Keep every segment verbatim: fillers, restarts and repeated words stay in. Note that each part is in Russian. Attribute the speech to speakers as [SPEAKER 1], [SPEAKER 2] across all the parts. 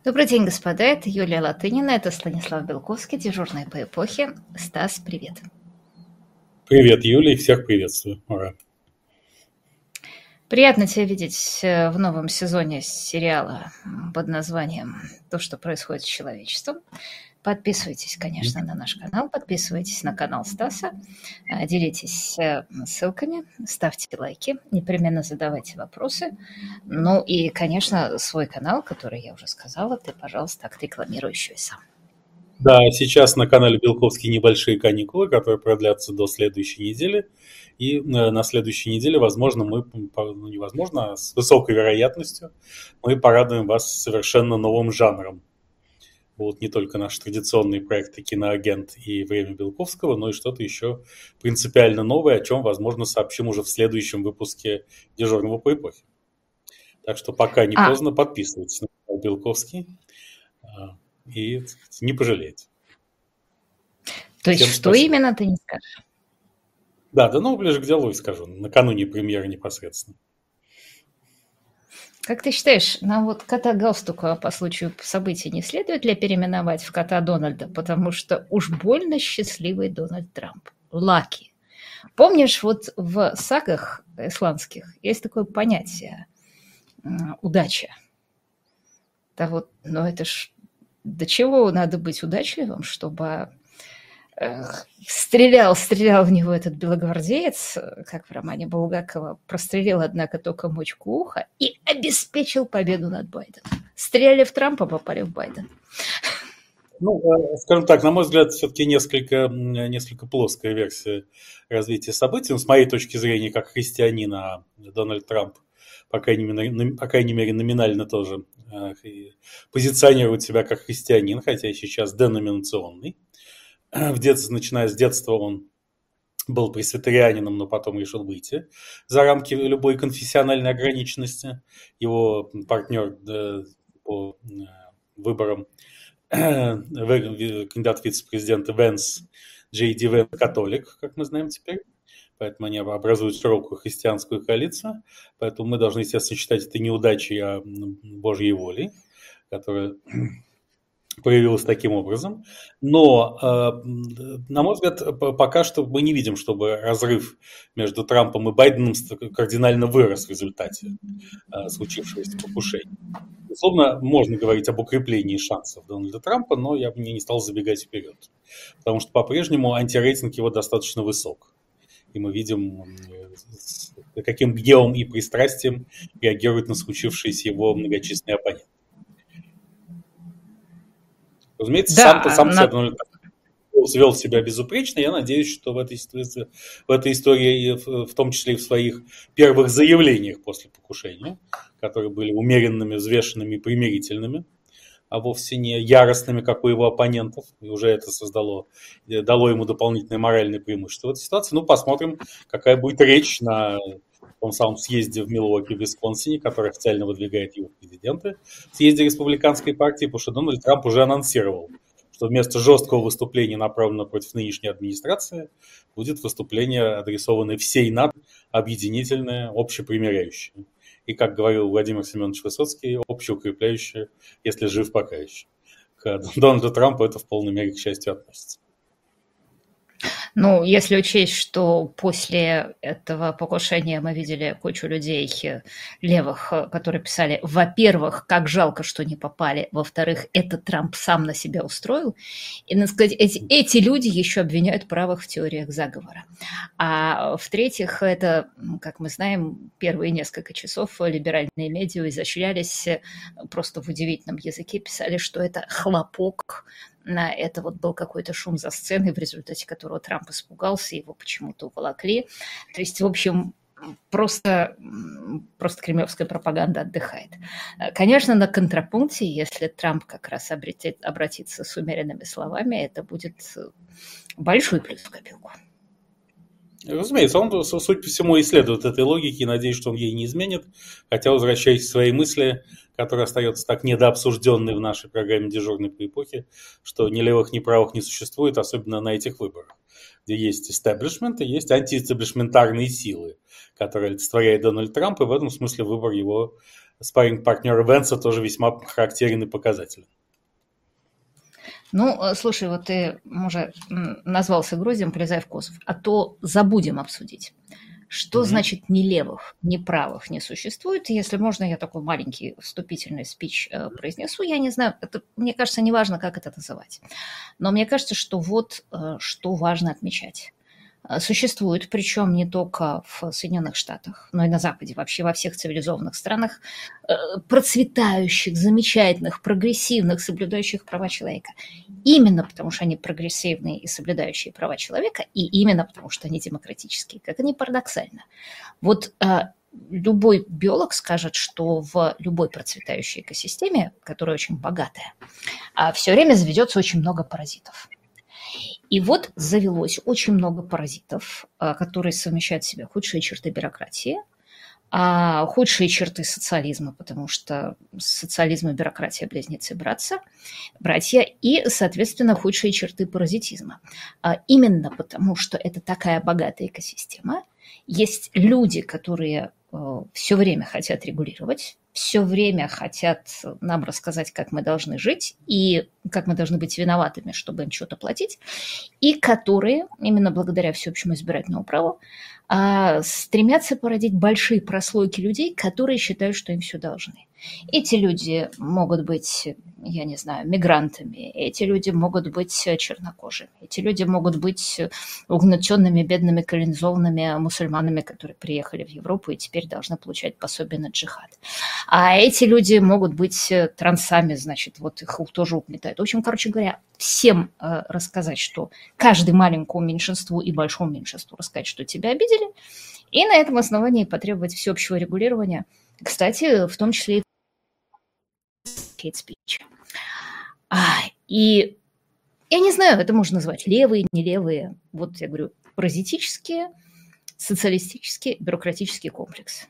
[SPEAKER 1] Добрый день, господа. Это Юлия Латынина, это Станислав Белковский, дежурный по эпохе. Стас, привет.
[SPEAKER 2] Привет, Юлия, всех приветствую. Ура.
[SPEAKER 1] Приятно тебя видеть в новом сезоне сериала под названием «То, что происходит с человечеством». Подписывайтесь, конечно, на наш канал, подписывайтесь на канал Стаса, делитесь ссылками, ставьте лайки, непременно задавайте вопросы. Ну и, конечно, свой канал, который я уже сказала, ты, пожалуйста, отрекламируй еще и сам.
[SPEAKER 2] Да, сейчас на канале Белковский небольшие каникулы, которые продлятся до следующей недели. И на следующей неделе, возможно, мы, ну невозможно, а с высокой вероятностью мы порадуем вас совершенно новым жанром. Будут не только наши традиционные проекты «Киноагент» и «Время Белковского», но и что-то еще принципиально новое, о чем, возможно, сообщим уже в следующем выпуске «Дежурного по эпохе». Так что пока не а. поздно, подписывайтесь на канал Белковский и не пожалеете.
[SPEAKER 1] То есть
[SPEAKER 2] Всем
[SPEAKER 1] что
[SPEAKER 2] спасибо.
[SPEAKER 1] именно ты не скажешь?
[SPEAKER 2] Да, да, ну ближе к делу и скажу, накануне премьеры непосредственно.
[SPEAKER 1] Как ты считаешь, нам вот кота галстука по случаю событий не следует ли переименовать в кота Дональда, потому что уж больно счастливый Дональд Трамп. Лаки. Помнишь, вот в сагах исландских есть такое понятие удача. Да вот, но это ж до чего надо быть удачливым, чтобы Стрелял, стрелял в него этот белогвардеец, как в романе Булгакова, прострелил, однако, только мочку уха и обеспечил победу над Байденом. Стреляли в Трампа, попали в Байдена.
[SPEAKER 2] Ну, скажем так, на мой взгляд, все-таки несколько, несколько плоская версия развития событий. Но с моей точки зрения, как христианина, Дональд Трамп, по крайней мере, по крайней мере номинально тоже позиционирует себя как христианин, хотя и сейчас деноминационный. В детстве, начиная с детства, он был пресвитерианином, но потом решил выйти за рамки любой конфессиональной ограниченности. Его партнер по выборам, кандидат в вице-президента Венс, Джей Ди Венс, католик, как мы знаем теперь. Поэтому они образуют широкую христианскую коалицию. Поэтому мы должны, естественно, считать это неудачей, а Божьей волей, которая проявилось таким образом. Но, на мой взгляд, пока что мы не видим, чтобы разрыв между Трампом и Байденом кардинально вырос в результате случившегося покушения. Безусловно, можно говорить об укреплении шансов Дональда Трампа, но я бы не стал забегать вперед. Потому что по-прежнему антирейтинг его достаточно высок. И мы видим, с каким гневом и пристрастием реагирует на случившееся его многочисленные оппоненты. Разумеется, да, сам-то сам на... Дональд Трамп вел себя безупречно. Я надеюсь, что в этой, в этой истории, в том числе и в своих первых заявлениях после покушения, которые были умеренными, взвешенными и примирительными, а вовсе не яростными, как у его оппонентов, и уже это создало, дало ему дополнительное моральное преимущество в этой ситуации. Ну, посмотрим, какая будет речь на том самом съезде в Милуоки, в Висконсине, который официально выдвигает его в президенты, съезде республиканской партии, потому что Дональд Трамп уже анонсировал, что вместо жесткого выступления, направленного против нынешней администрации, будет выступление, адресованное всей НАТО, объединительное, общепримиряющее. И, как говорил Владимир Семенович Высоцкий, общеукрепляющее, если жив, пока еще. К Дональду Трампу это в полной мере, к счастью, относится.
[SPEAKER 1] Ну, если учесть, что после этого покушения мы видели кучу людей левых, которые писали, во-первых, как жалко, что не попали, во-вторых, это Трамп сам на себя устроил, и, надо сказать, эти, эти люди еще обвиняют правых в теориях заговора. А в-третьих, это, как мы знаем, первые несколько часов либеральные медиа изощрялись просто в удивительном языке, писали, что это хлопок, это вот был какой-то шум за сценой, в результате которого Трамп испугался, его почему-то уволокли. То есть, в общем, просто, просто кремлевская пропаганда отдыхает. Конечно, на контрапункте, если Трамп как раз обретет, обратится с умеренными словами, это будет большой плюс в копилку.
[SPEAKER 2] Разумеется, он, суть по всему, исследует этой логике, и надеюсь, что он ей не изменит. Хотя, возвращаясь к своей мысли, которая остается так недообсужденной в нашей программе «Дежурный по эпохе», что ни левых, ни правых не существует, особенно на этих выборах, где есть истеблишмент и есть антиэстеблишментарные силы, которые олицетворяет Дональд Трамп, и в этом смысле выбор его спарринг-партнера Венса тоже весьма характерен и показателен.
[SPEAKER 1] Ну, слушай, вот ты уже назвался Грозием, полезай в Косов, а то забудем обсудить. Что mm-hmm. значит ни левых, ни правых не существует? Если можно, я такой маленький вступительный спич э, произнесу. Я не знаю, это, мне кажется, не важно, как это называть. Но мне кажется, что вот э, что важно отмечать. Существует, причем не только в Соединенных Штатах, но и на Западе, вообще во всех цивилизованных странах, процветающих, замечательных, прогрессивных, соблюдающих права человека. Именно потому, что они прогрессивные и соблюдающие права человека, и именно потому, что они демократические, как это ни парадоксально. Вот любой биолог скажет, что в любой процветающей экосистеме, которая очень богатая, все время заведется очень много паразитов. И вот завелось очень много паразитов, которые совмещают в себе худшие черты бюрократии, худшие черты социализма, потому что социализм и бюрократия – близнецы братья, братья, и, соответственно, худшие черты паразитизма. Именно потому, что это такая богатая экосистема, есть люди, которые все время хотят регулировать, все время хотят нам рассказать, как мы должны жить и как мы должны быть виноватыми, чтобы им что-то платить, и которые, именно благодаря всеобщему избирательному праву, стремятся породить большие прослойки людей, которые считают, что им все должны. Эти люди могут быть, я не знаю, мигрантами, эти люди могут быть чернокожими, эти люди могут быть угнетенными, бедными, колонизованными мусульманами, которые приехали в Европу и теперь должны получать пособие на джихад. А эти люди могут быть трансами, значит, вот их тоже угнетают. В общем, короче говоря, всем э, рассказать, что каждый маленькому меньшинству и большому меньшинству рассказать, что тебя обидели, и на этом основании потребовать всеобщего регулирования, кстати, в том числе и hate speech. А, и я не знаю, это можно назвать левые, не левые. Вот я говорю, паразитические, социалистический, бюрократический комплекс.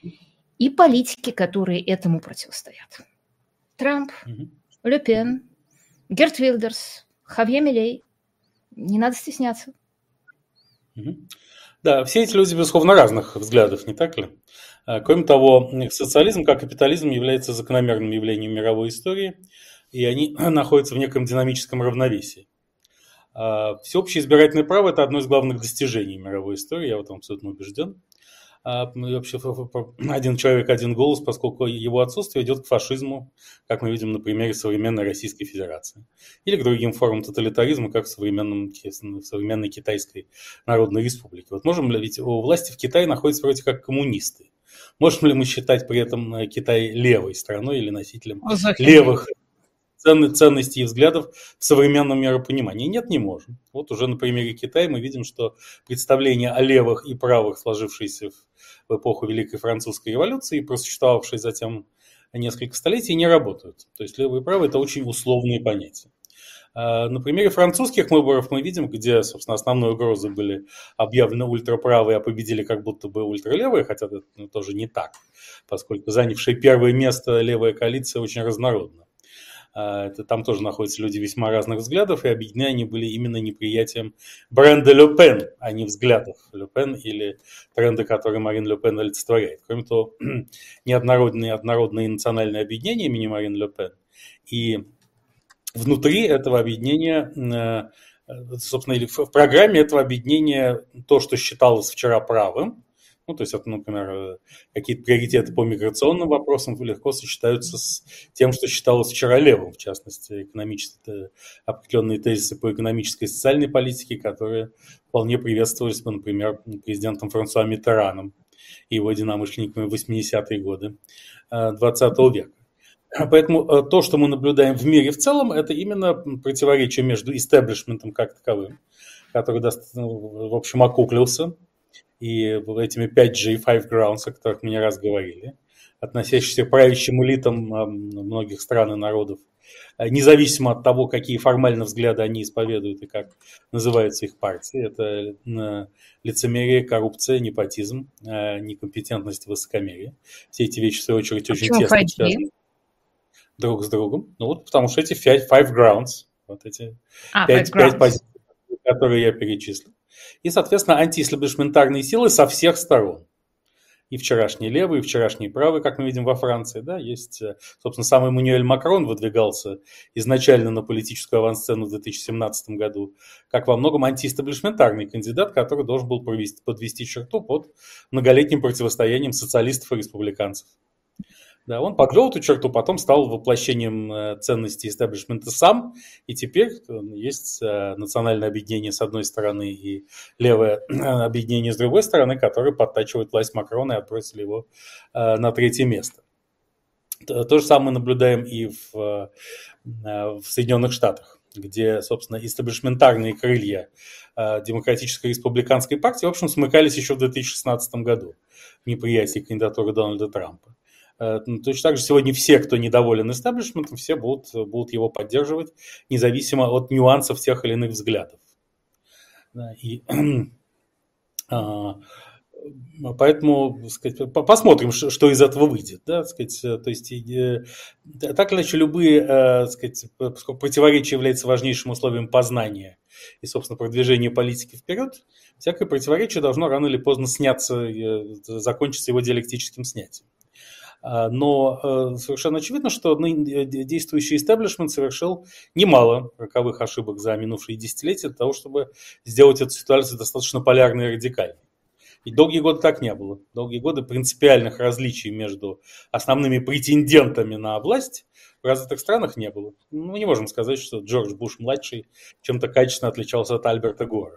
[SPEAKER 1] И политики, которые этому противостоят. Трамп, mm-hmm. Ле Пен, Герт Вилдерс, Хавье Милей. Не надо стесняться.
[SPEAKER 2] Mm-hmm. Да, все эти люди, безусловно, разных взглядов, не так ли? Кроме того, социализм, как капитализм, является закономерным явлением мировой истории, и они находятся в неком динамическом равновесии. Всеобщее избирательное право – это одно из главных достижений мировой истории, я в этом абсолютно убежден. И вообще один человек, один голос, поскольку его отсутствие идет к фашизму, как мы видим на примере современной Российской Федерации, или к другим формам тоталитаризма, как в, современном, в современной Китайской Народной Республике. Вот можем ли, ведь у власти в Китае находятся вроде как коммунисты. Можем ли мы считать при этом Китай левой страной или носителем левых ценностей и взглядов в современном миропонимании? Нет, не можем. Вот уже на примере Китая мы видим, что представления о левых и правых, сложившиеся в эпоху Великой Французской революции и просуществовавшие затем несколько столетий, не работают. То есть левые и правые – это очень условные понятия. На примере французских выборов мы видим, где, собственно, основной угрозой были объявлены ультраправые, а победили как будто бы ультралевые, хотя это ну, тоже не так, поскольку занявшая первое место левая коалиция очень разнородна. Это, там тоже находятся люди весьма разных взглядов, и объединены они были именно неприятием бренда Ле Пен, а не взглядов Ле Пен или тренда, который Марин Ле Пен олицетворяет. Кроме того, неоднородные, однородные национальные объединения имени Марин Ле Пен. И внутри этого объединения, собственно, или в программе этого объединения то, что считалось вчера правым, ну, то есть, это, например, какие-то приоритеты по миграционным вопросам легко сочетаются с тем, что считалось вчера левым, в частности, экономические, определенные тезисы по экономической и социальной политике, которые вполне приветствовались, например, президентом Франсуа Миттераном и его единомышленниками в восьмидесятые годы двадцатого века. Поэтому то, что мы наблюдаем в мире в целом, это именно противоречие между истеблишментом как таковым, который, в общем, окуклился, и этими пять джи и пять grounds, о которых мы не раз говорили, относящиеся к правящим элитам многих стран и народов, независимо от того, какие формально взгляды они исповедуют и как называются их партии. Это лицемерие, коррупция, непотизм, некомпетентность, высокомерие. Все эти вещи, в свою очередь, очень
[SPEAKER 1] Почему
[SPEAKER 2] тесно связаны друг с другом. Ну вот потому что эти пять grounds, вот эти
[SPEAKER 1] а,
[SPEAKER 2] пять позиций, которые я перечислил. И, соответственно, антиэстаблишментарные силы со всех сторон. И вчерашние левые, и вчерашние правые, как мы видим во Франции. Да, есть, собственно, сам Эммануэль Макрон выдвигался изначально на политическую авансцену в две тысячи семнадцатом году, как во многом антиэстаблишментарный кандидат, который должен был провести, подвести черту под многолетним противостоянием социалистов и республиканцев. Да, он подвел эту черту, потом стал воплощением ценностей истеблишмента сам, и теперь есть национальное объединение с одной стороны и левое объединение с другой стороны, которые подтачивают власть Макрона и отбросили его на третье место. То же самое мы наблюдаем и в, в Соединенных Штатах, где, собственно, истеблишментарные крылья Демократической республиканской партии, в общем, смыкались еще в две тысячи шестнадцатом году в неприятии кандидатуры Дональда Трампа. Точно так же сегодня все, кто недоволен истеблишментом, все будут, будут его поддерживать, независимо от нюансов тех или иных взглядов. И, а, поэтому, так сказать, посмотрим, что из этого выйдет. Да, так сказать, то есть, так или иначе, любые, так сказать, поскольку противоречие является важнейшим условием познания и, собственно, продвижения политики вперед, всякое противоречие должно рано или поздно сняться, закончиться его диалектическим снятием. Но совершенно очевидно, что действующий истеблишмент совершил немало роковых ошибок за минувшие десятилетия для того, чтобы сделать эту ситуацию достаточно полярной и радикальной. И долгие годы так не было. Долгие годы принципиальных различий между основными претендентами на власть в развитых странах не было. Мы не можем сказать, что Джордж Буш-младший чем-то качественно отличался от Альберта Гора.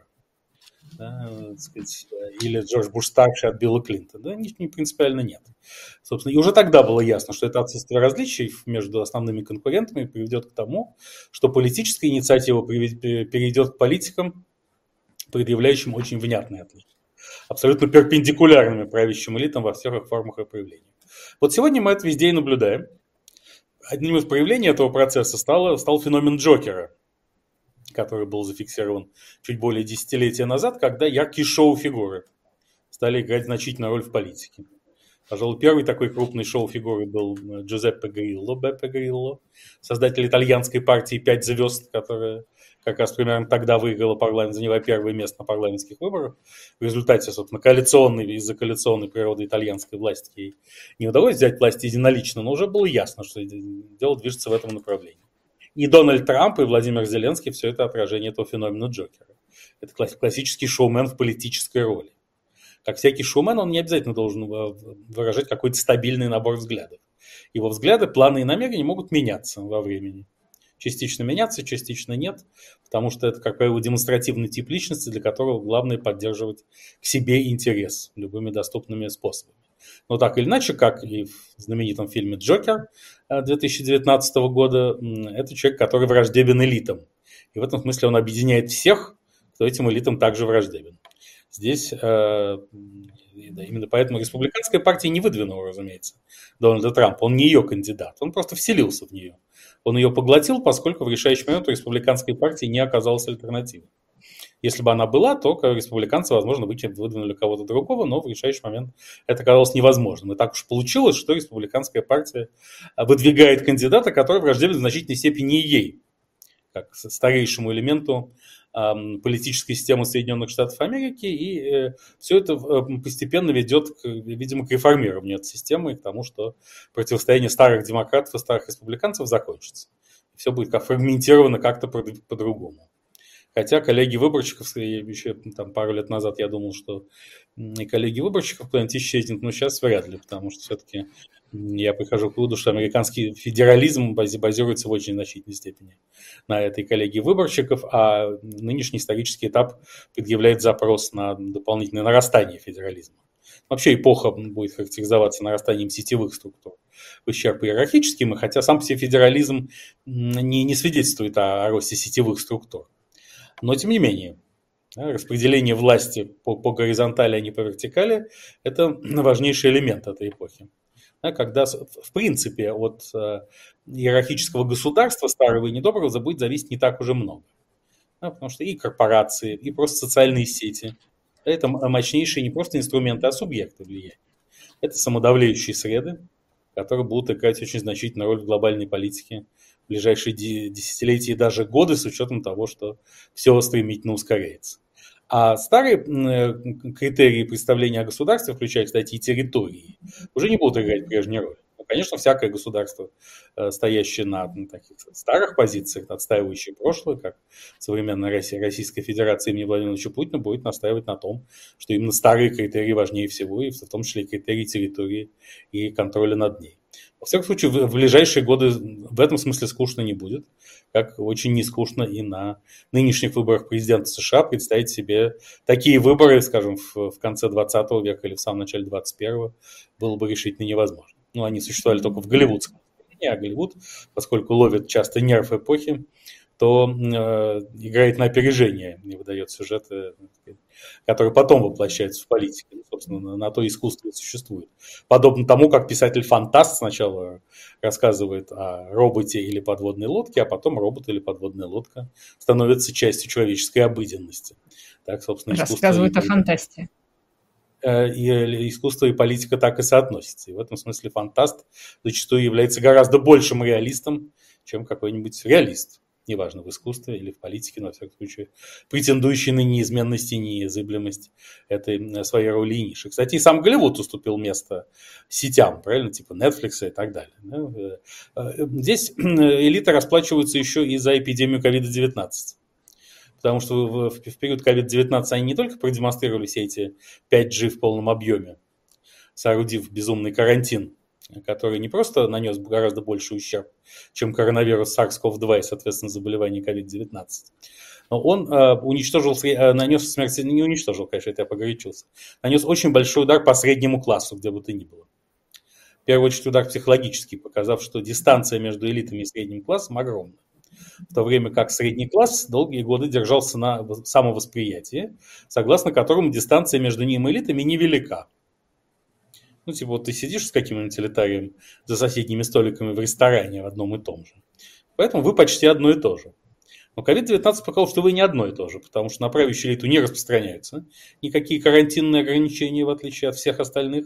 [SPEAKER 2] Да, так сказать, или Джордж Буш-старший от Билла Клинтона. Да, не, не принципиально нет. Собственно, и уже тогда было ясно, что это отсутствие различий между основными конкурентами приведет к тому, что политическая инициатива перейдет к политикам, предъявляющим очень внятные отличия, абсолютно перпендикулярными правящим элитам во всех их формах и проявлениях. Вот сегодня мы это везде и наблюдаем. Одним из проявлений этого процесса стало, стал феномен Джокера, который был зафиксирован чуть более десятилетия назад, когда яркие шоу-фигуры стали играть значительную роль в политике. Пожалуй, первый такой крупный шоу-фигурой был Джузеппе Грилло, Беппе Грилло, создатель итальянской партии «Пять звезд», которая как раз примерно тогда выиграла парламент, заняла первое место на парламентских выборах. В результате, собственно, коалиционной, из-за коалиционной природы итальянской власти ей не удалось взять власть единолично, но уже было ясно, что дело движется в этом направлении. И Дональд Трамп, и Владимир Зеленский – все это отражение этого феномена Джокера. Это классический шоумен в политической роли. Как всякий шоумен, он не обязательно должен выражать какой-то стабильный набор взглядов. Его взгляды, планы и намерения могут меняться во времени. Частично меняться, частично нет, потому что это, как правило, демонстративный тип личности, для которого главное поддерживать к себе интерес любыми доступными способами. Но так или иначе, как и в знаменитом фильме «Джокер» две тысячи девятнадцатого года, это человек, который враждебен элитам. И в этом смысле он объединяет всех, кто этим элитам также враждебен. Здесь э, именно поэтому республиканская партия не выдвинула, разумеется, Дональда Трампа. Он не ее кандидат, он просто вселился в нее. Он ее поглотил, поскольку в решающий момент у республиканской партии не оказалось альтернативы. Если бы она была, то республиканцы, возможно, выдвинули кого-то другого, но в решающий момент это оказалось невозможным. И так уж получилось, что республиканская партия выдвигает кандидата, который враждебен в значительной степени ей, как старейшему элементу э, политической системы Соединенных Штатов Америки. И э, все это постепенно ведет, к, видимо, к реформированию этой системы и к тому, что противостояние старых демократов и старых республиканцев закончится. Все будет как фрагментировано как-то по-другому. Хотя коллеги-выборщиков, еще там, пару лет назад я думал, что и коллеги-выборщиков куда-нибудь исчезнет, но сейчас вряд ли, потому что все-таки я прихожу к выводу, что американский федерализм базируется в очень значительной степени на этой коллегии выборщиков, а нынешний исторический этап предъявляет запрос на дополнительное нарастание федерализма. Вообще эпоха будет характеризоваться нарастанием сетевых структур в ущерб иерархическим, и хотя сам по себе федерализм не, не свидетельствует о, о росте сетевых структур. Но, тем не менее, распределение власти по, по горизонтали, а не по вертикали – это важнейший элемент этой эпохи. Когда, в принципе, от иерархического государства, старого и недоброго, будет зависеть не так уже много. Потому что и корпорации, и просто социальные сети – это мощнейшие не просто инструменты, а субъекты влияния. Это самодавляющие среды, которые будут играть очень значительную роль в глобальной политике в ближайшие десятилетия и даже годы, с учетом того, что все стремительно ускоряется. А старые критерии представления о государстве, включая, кстати, и территории, уже не будут играть прежнюю роль. Ну, конечно, всякое государство, стоящее на ну, таких старых позициях, отстаивающее прошлое, как современная Россия, Российская Федерация имени Владимира Владимировича Путина, будет настаивать на том, что именно старые критерии важнее всего, и в том числе и критерии территории и контроля над ней. Во всяком случае, в ближайшие годы в этом смысле скучно не будет, как очень не скучно и на нынешних выборах президента США представить себе такие выборы, скажем, в, в конце двадцатого века или в самом начале двадцать первого было бы решительно невозможно. Ну, они существовали только в голливудском времени, а Голливуд, поскольку ловит часто нерв эпохи, то э, играет на опережение и выдает сюжеты, которые потом воплощаются в политике. Ну, собственно, на, на то искусство и существует. Подобно тому, как писатель-фантаст сначала рассказывает о роботе или подводной лодке, а потом робот или подводная лодка становится частью человеческой обыденности. Так, собственно,
[SPEAKER 1] рассказывает
[SPEAKER 2] искусство
[SPEAKER 1] о фантасте.
[SPEAKER 2] И искусство и политика так и соотносятся. И в этом смысле фантаст зачастую является гораздо большим реалистом, чем какой-нибудь реалист. Неважно, в искусстве или в политике, но, во всяком случае, претендующий на неизменность и неизыблемость этой своей роли и ниши. Кстати, и сам Голливуд уступил место сетям, правильно, типа Netflix и так далее. Здесь элиты расплачиваются еще и за эпидемию ковид девятнадцать. Потому что в, в, в период ковид девятнадцать они не только продемонстрировали все эти пять джи в полном объеме, соорудив безумный карантин, который не просто нанес гораздо больше ущерб, чем коронавирус сарс ков два и, соответственно, заболевание ковид девятнадцать. Но он э, уничтожил, э, нанес смерть, не уничтожил, конечно, это я погорячился, нанес очень большой удар по среднему классу, где бы то ни было. В первую очередь удар психологический, показав, что дистанция между элитами и средним классом огромна. В то время как средний класс долгие годы держался на самовосприятии, согласно которому дистанция между ним и элитами невелика. Ну, типа, вот ты сидишь с каким-нибудь элитарием за соседними столиками в ресторане в одном и том же. Поэтому вы почти одно и то же. Но ковид девятнадцать показал, что вы не одно и то же, потому что на правящую элиту не распространяются никакие карантинные ограничения, в отличие от всех остальных.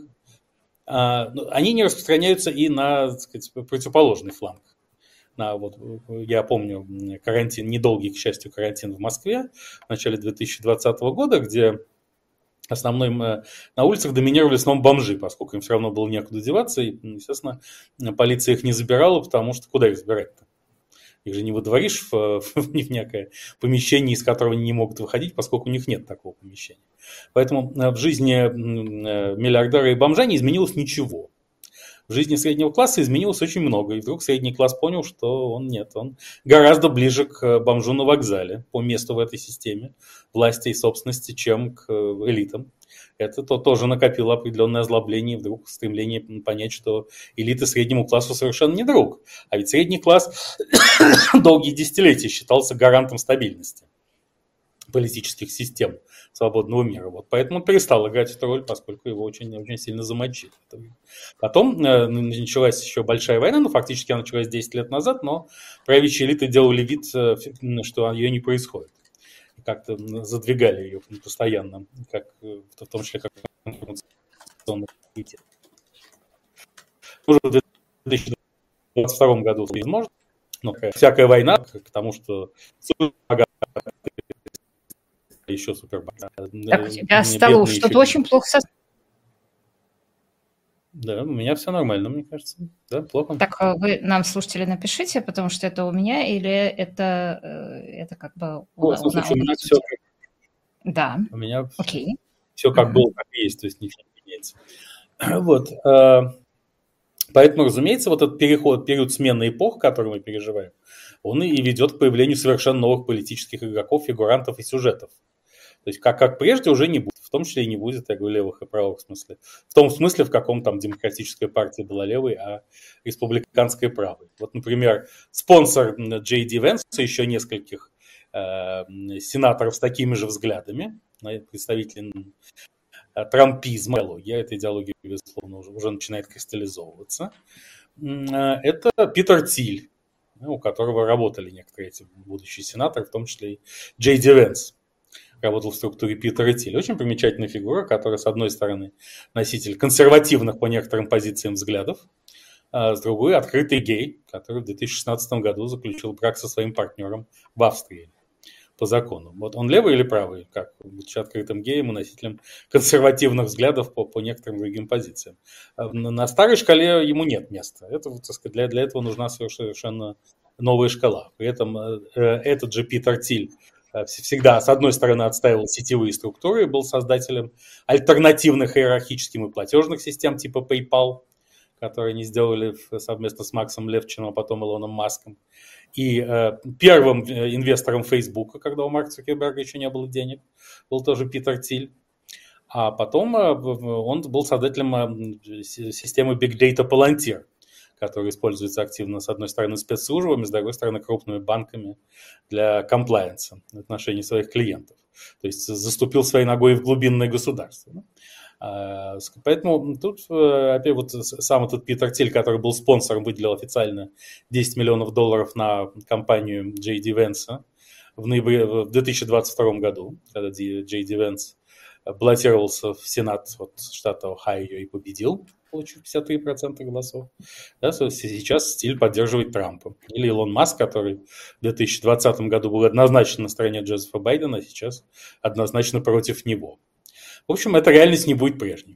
[SPEAKER 2] Они не распространяются и на, так сказать, противоположный фланг. На, вот, я помню карантин, недолгий, к счастью, карантин в Москве в начале две тысячи двадцатого года, где основным на улицах доминировали в основном бомжи, поскольку им все равно было некуда деваться, и, естественно, полиция их не забирала, потому что куда их забирать-то? Их же не выдворишь в, в некое помещение, из которого они не могут выходить, поскольку у них нет такого помещения. Поэтому в жизни миллиардера и бомжа не изменилось ничего. В жизни среднего класса изменилось очень много, и вдруг средний класс понял, что он нет, он гораздо ближе к бомжу на вокзале по месту в этой системе власти и собственности, чем к элитам. Это то, тоже накопило определенное озлобление, и вдруг стремление понять, что элиты среднему классу совершенно не друг. А ведь средний класс долгие десятилетия считался гарантом стабильности политических систем свободного мира. Вот поэтому он перестал играть эту роль, поскольку его очень, очень сильно замочили. Потом э, началась еще большая война, ну, фактически она началась десять лет назад, но правящие элиты делали вид, э, что ее не происходит. И как-то задвигали ее постоянно, как, в том числе как информационное развитие. Уже в две тысячи двадцать втором году возможно, но всякая война к тому, что еще супер.
[SPEAKER 1] Так, у тебя стало что-то очень плохо со...
[SPEAKER 2] Да, у меня все нормально, мне кажется. Да, плохо.
[SPEAKER 1] Так вы нам, слушатели, напишите, потому что это у меня или это, это как бы...
[SPEAKER 2] У, ну, слушай, у меня все...
[SPEAKER 1] Да.
[SPEAKER 2] У меня
[SPEAKER 1] Окей.
[SPEAKER 2] все как uh-huh. было, как есть, то есть ничего не меняется. Вот. Поэтому, разумеется, вот этот переход, период смены эпох, который мы переживаем, он и ведет к появлению совершенно новых политических игроков, фигурантов и сюжетов. То есть как, как прежде уже не будет, в том числе и не будет, я говорю, левых и правых в смысле. В том смысле, в каком там демократическая партия была левой, а республиканская правой. Вот, например, спонсор Джей Ди Венса и еще нескольких э, сенаторов с такими же взглядами, представители трампизма, я эта идеология, безусловно, уже, уже начинает кристаллизовываться. Это Питер Тиль, у которого работали некоторые эти будущие сенаторы, в том числе и Джей Ди Венс. Работал в структуре Питера Тиль. Очень примечательная фигура, которая, с одной стороны, носитель консервативных по некоторым позициям взглядов, а с другой – открытый гей, который в две тысячи шестнадцатом году заключил брак со своим партнером в Австрии. по закону. Вот он левый или правый, как будучи открытым геем и носителем консервативных взглядов по, по некоторым другим позициям. На, на старой шкале ему нет места. Это, так сказать, для, для этого нужна совершенно новая шкала. При этом э, этот же Питер Тиль всегда, с одной стороны, отстаивал сетевые структуры и был создателем альтернативных иерархическим и платежных систем типа PayPal, которые они сделали совместно с Максом Левчиным, а потом Илоном Маском. И э, первым инвестором Фейсбука, когда у Марка Цукерберга еще не было денег, был тоже Питер Тиль. А потом э, он был создателем э, системы Big Data Palantir, которая используется активно, с одной стороны, спецслужбами, с другой стороны, крупными банками для комплаенса в отношении своих клиентов. То есть заступил своей ногой в глубинное государство. Поэтому тут опять вот сам этот Питер Тиль, который был спонсором, выделил официально десять миллионов долларов на компанию джей ди Vance в ноябре в две тысячи двадцать втором году, когда джей ди Vance баллотировался в Сенат от штата Ohio и победил, получив пятьдесят три процента голосов. Да, сейчас Тиль поддерживает Трампа. Или Илон Маск, который в две тысячи двадцатом году был однозначно на стороне Джозефа Байдена, а сейчас однозначно против него. В общем, эта реальность не будет прежней.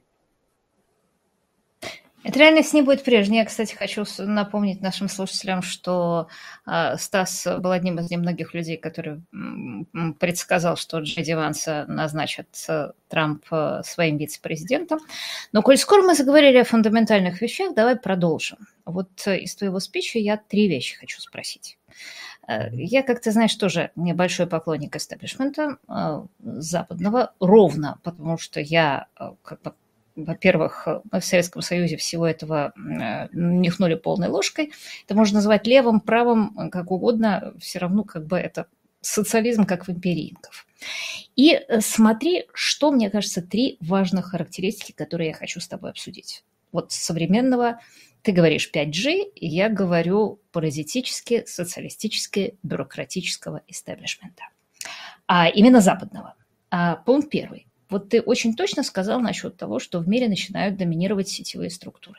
[SPEAKER 1] Эта реальность не будет прежней. Я, кстати, хочу напомнить нашим слушателям, что э, Стас был одним из немногих людей, который м, предсказал, что джей ди Ванса назначит э, Трамп э, своим вице-президентом. Но коль скоро мы заговорили о фундаментальных вещах, давай продолжим. Вот э, из твоего спича я три вещи хочу спросить. Я, как ты знаешь, тоже небольшой поклонник истеблишмента э, западного, ровно потому что я, э, как бы, во-первых, мы в Советском Союзе всего этого э, нюхнули полной ложкой. Это можно называть левым, правым, как угодно, все равно как бы это социализм, как в империи инков. И э, смотри, что, мне кажется, три важных характеристики, которые я хочу с тобой обсудить. Вот современного... Ты говоришь пять джи, и я говорю паразитически, социалистически, бюрократического истеблишмента. А именно западного. А, пункт первый. Вот ты очень точно сказал насчет того, что в мире начинают доминировать сетевые структуры.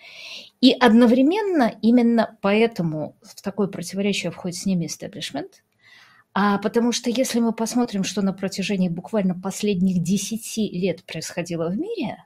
[SPEAKER 1] И одновременно именно поэтому в такое противоречие входит с ними истеблишмент. А потому что если мы посмотрим, что на протяжении буквально последних десяти лет происходило в мире,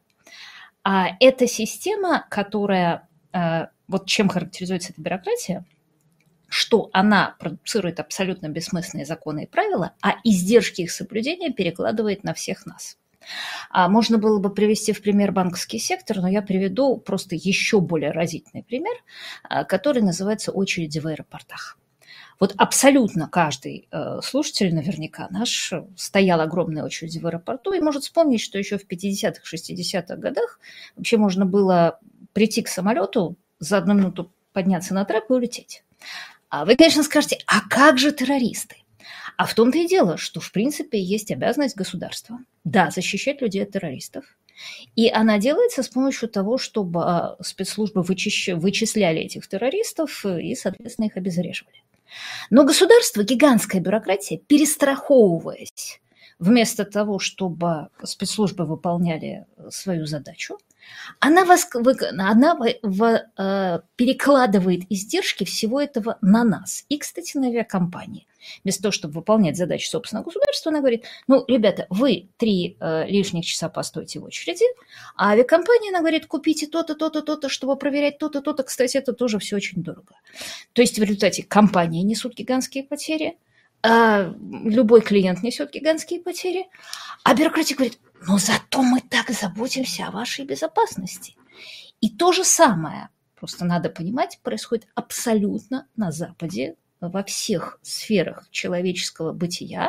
[SPEAKER 1] а это система, которая... Вот чем характеризуется эта бюрократия, что она продуцирует абсолютно бессмысленные законы и правила, а издержки их соблюдения перекладывает на всех нас. А можно было бы привести в пример банковский сектор, но я приведу просто еще более разительный пример, который называется очереди в аэропортах. Вот абсолютно каждый э, слушатель наверняка наш стоял огромной очереди в аэропорту и может вспомнить, что еще в пятидесятых, шестидесятых годах вообще можно было прийти к самолету, за одну минуту подняться на трап и улететь. А вы, конечно, скажете, а как же террористы? А в том-то и дело, что, в принципе, есть обязанность государства, да, защищать людей от террористов. И она делается с помощью того, чтобы спецслужбы вычищ... вычисляли этих террористов и, соответственно, их обезвреживали. Но государство, гигантская бюрократия, перестраховываясь, вместо того, чтобы спецслужбы выполняли свою задачу, она, вос... она в... э, перекладывает издержки всего этого на нас. И, кстати, на авиакомпании. Вместо того, чтобы выполнять задачи собственного государства, она говорит, ну, ребята, вы три э, лишних часа постойте в очереди, а авиакомпания, она говорит, купите то-то, то-то, то-то, чтобы проверять то-то, то-то. Кстати, это тоже все очень дорого. То есть в результате компании несут гигантские потери, а любой клиент несет гигантские потери, а бюрократия говорит, но зато мы так заботимся о вашей безопасности. И то же самое, просто надо понимать, происходит абсолютно на Западе, во всех сферах человеческого бытия,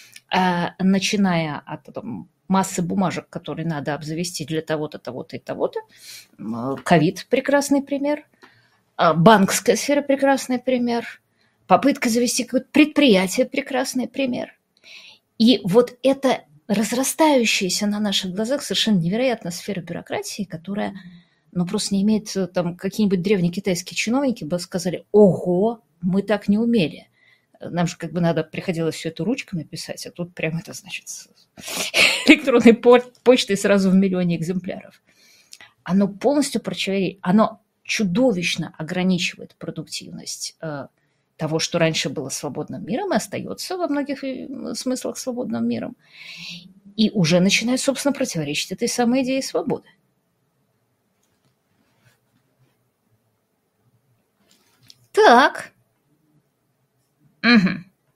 [SPEAKER 1] начиная от там, массы бумажек, которые надо обзавести для того-то, того-то и того-то. Ковид – прекрасный пример. Банковская сфера – прекрасный пример. Попытка завести какое-то предприятие – прекрасный пример. И вот это разрастающаяся на наших глазах совершенно невероятная сфера бюрократии, которая ну, просто не имеет, там, какие-нибудь древнекитайские чиновники бы сказали, ого, мы так не умели. Нам же как бы надо, приходилось все это ручками писать, а тут прямо это, значит, электронной почтой сразу в миллионе экземпляров. Оно полностью противоречит, оно чудовищно ограничивает продуктивность того, что раньше было свободным миром и остается во многих смыслах свободным миром, и уже начинает, собственно, противоречить этой самой идее свободы. Так. Угу.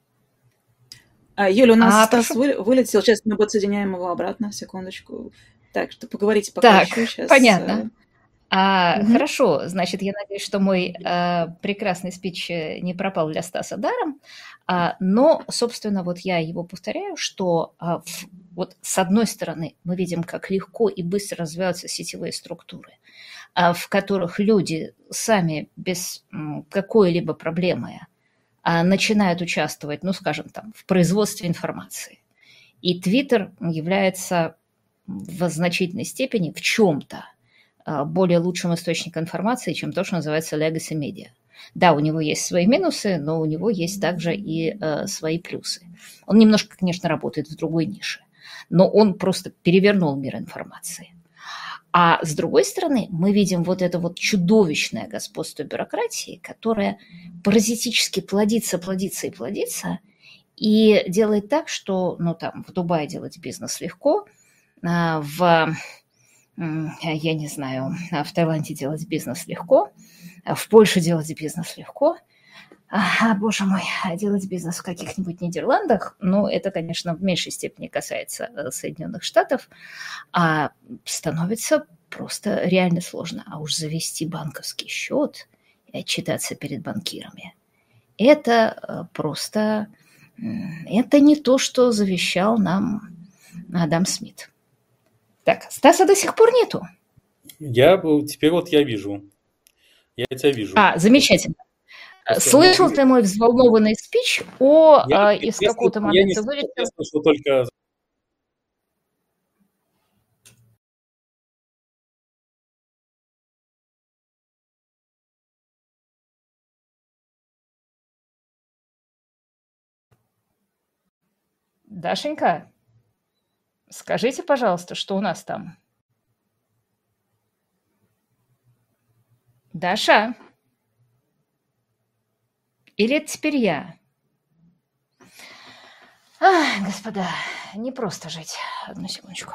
[SPEAKER 3] А, Юля, у нас а, Стас прошу... вылетел, сейчас мы подсоединяем его обратно, секундочку. Так, что поговорите пока
[SPEAKER 1] так,
[SPEAKER 3] еще. Сейчас...
[SPEAKER 1] понятно. А, угу. Хорошо, значит, я надеюсь, что мой а, прекрасный спич не пропал для Стаса даром, а, но, собственно, вот я его повторяю, что а, в, вот с одной стороны мы видим, как легко и быстро развиваются сетевые структуры, а, в которых люди сами без м, какой-либо проблемы а, начинают участвовать, ну, скажем, там, в производстве информации. И Твиттер является в значительной степени в чем-то более лучшим источником информации, чем то, что называется legacy media. Да, у него есть свои минусы, но у него есть также и э, свои плюсы. Он немножко, конечно, работает в другой нише, но он просто перевернул мир информации. А с другой стороны, мы видим вот это вот чудовищное господство бюрократии, которое паразитически плодится, плодится и плодится, и делает так, что, ну, там, в Дубае делать бизнес легко, в... я не знаю, в Таиланде делать бизнес легко, в Польше делать бизнес легко, а, боже мой, делать бизнес в каких-нибудь Нидерландах, ну, это, конечно, в меньшей степени касается Соединенных Штатов, а становится просто реально сложно. А уж завести банковский счет и отчитаться перед банкирами, это просто, это не то, что завещал нам Адам Смит. Так, Стаса до сих пор нету.
[SPEAKER 2] Я, теперь вот я вижу. Я тебя вижу.
[SPEAKER 1] А, замечательно. Просто Слышал ты мой взволнованный спич о я, э, из какого-то момента?
[SPEAKER 2] Я не слышал только...
[SPEAKER 1] Дашенька, скажите, пожалуйста, что у нас там? Даша? Или это теперь я? Ах, господа, не просто жить. Одну секундочку.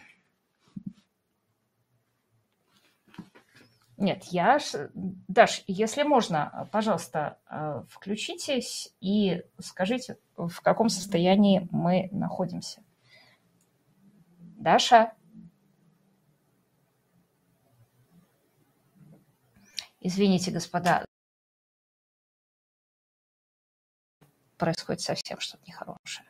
[SPEAKER 1] Нет, я... Даш, если можно, пожалуйста, включитесь и скажите, в каком состоянии мы находимся. Даша? Извините, господа. Происходит совсем что-то нехорошее.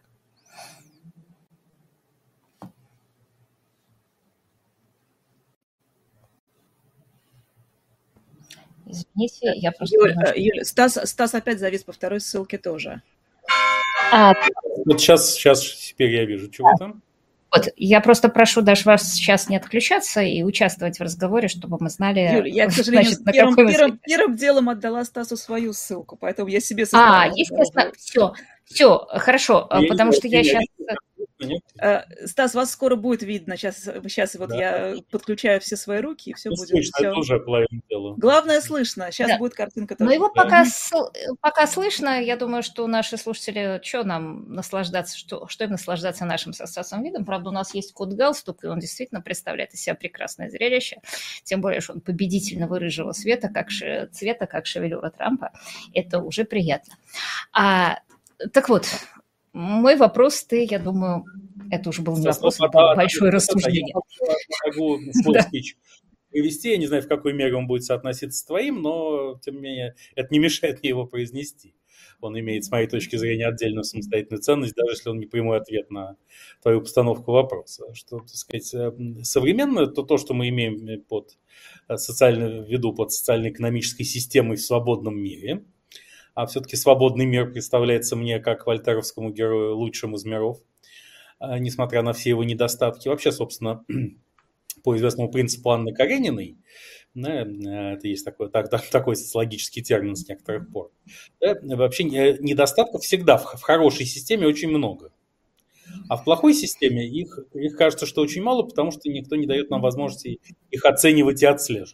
[SPEAKER 1] Извините, я просто...
[SPEAKER 3] Юль, Юль, Стас, Стас опять завис по второй ссылке тоже.
[SPEAKER 2] А, вот сейчас, сейчас теперь я вижу, чего а, там.
[SPEAKER 1] Вот, я просто прошу даже вас сейчас не отключаться и участвовать в разговоре, чтобы мы знали...
[SPEAKER 3] Юль, я, к сожалению, значит, первым, первым, первым делом отдала Стасу свою ссылку, поэтому я себе составила.
[SPEAKER 1] А, естественно, все, все, хорошо, я потому что я сейчас...
[SPEAKER 3] Стас, вас скоро будет видно. Сейчас, сейчас вот да, я да. подключаю все свои руки, и все ну, будет.
[SPEAKER 2] Слышно,
[SPEAKER 3] все.
[SPEAKER 2] Это уже половину дела.
[SPEAKER 3] Главное, слышно. Сейчас да. будет картинка.
[SPEAKER 1] Но его да. пока, пока слышно. Я думаю, что наши слушатели, что нам наслаждаться, что, что им наслаждаться нашим со Стасом видом. Правда, у нас есть кот-галстук, и он действительно представляет из себя прекрасное зрелище. Тем более, что он победительного рыжего цвета, как, ше, цвета, как шевелюра Трампа. Это уже приятно. А, так вот... Мой вопрос, ты, я думаю, это уже был не вопрос, это было большое рассуждение.
[SPEAKER 2] Я могу свой спич привести, я не знаю, в какой мере он будет соотноситься с твоим, но, тем не менее, это не мешает мне его произнести. Он имеет, с моей точки зрения, отдельную самостоятельную ценность, даже если он не прямой ответ на твою постановку вопроса. Что, так сказать, современно, то то, что мы имеем под социальной, в виду под социально-экономической системой в свободном мире, а все-таки свободный мир представляется мне, как вольтеровскому герою, лучшим из миров, несмотря на все его недостатки. Вообще, собственно, по известному принципу Анны Карениной, да, это есть такой, так, такой социологический термин с некоторых пор, да, вообще недостатков всегда в, в хорошей системе очень много. А в плохой системе их, их кажется, что очень мало, потому что никто не дает нам возможности их оценивать и отслеживать.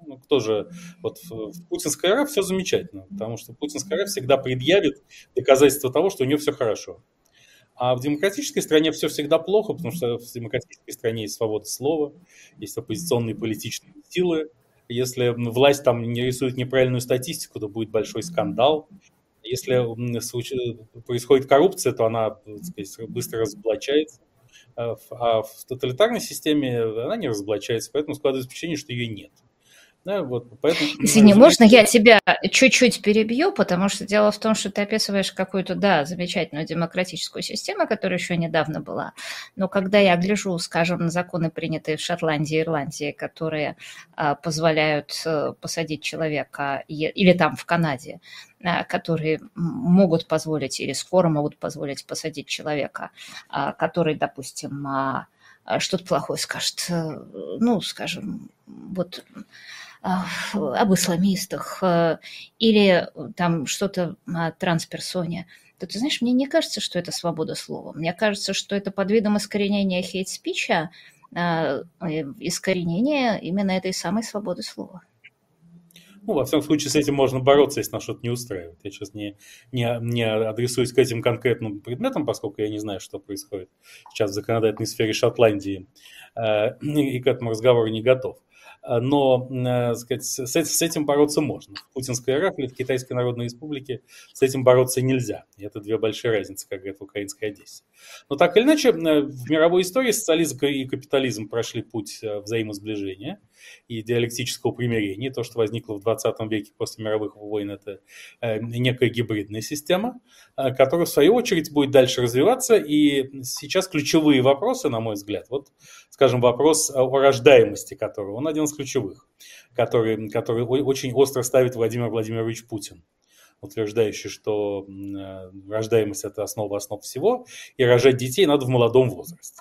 [SPEAKER 2] Ну, кто же, вот в, в путинской эр эф все замечательно, потому что путинская эр эф всегда предъявит доказательства того, что у нее все хорошо. А в демократической стране все всегда плохо, потому что в демократической стране есть свобода слова, есть оппозиционные политические силы. Если власть там не рисует неправильную статистику, то будет большой скандал. Если происходит коррупция, то она, так сказать, быстро разоблачается. А в тоталитарной системе она не разоблачается, поэтому складывается впечатление, что ее нет. Да, вот, поэтому,
[SPEAKER 1] Извини, можно я тебя чуть-чуть перебью, потому что дело в том, что ты описываешь какую-то, да, замечательную демократическую систему, которая еще недавно была, но когда я гляжу, скажем, на законы, принятые в Шотландии и Ирландии, которые а, позволяют а, посадить человека, или там в Канаде, а, которые могут позволить или скоро могут позволить посадить человека, а, который, допустим, а, что-то плохое скажет, ну, скажем, вот... об исламистах или там что-то о трансперсоне, то ты знаешь, мне не кажется, что это свобода слова. Мне кажется, что это под видом искоренения хейт-спича, искоренения именно этой самой свободы слова.
[SPEAKER 2] Ну, во всяком случае, с этим можно бороться, если нас что-то не устраивает. Я сейчас не, не, не адресуюсь к этим конкретным предметам, поскольку я не знаю, что происходит сейчас в законодательной сфере Шотландии, и к этому разговору не готов. Но, так сказать, с этим бороться можно. В путинской эр эф или в Китайской Народной Республике с этим бороться нельзя. И это две большие разницы, как говорят в украинской Одессе. Но так или иначе, в мировой истории социализм и капитализм прошли путь взаимосближения и диалектического примирения. То, что возникло в двадцатом веке после мировых войн, это некая гибридная система, которая, в свою очередь, будет дальше развиваться. И сейчас ключевые вопросы, на мой взгляд, вот, скажем, вопрос о рождаемости которого, он один из ключевых, который, который очень остро ставит Владимир Владимирович Путин, утверждающий, что рождаемость – это основа основ всего, и рожать детей надо в молодом возрасте.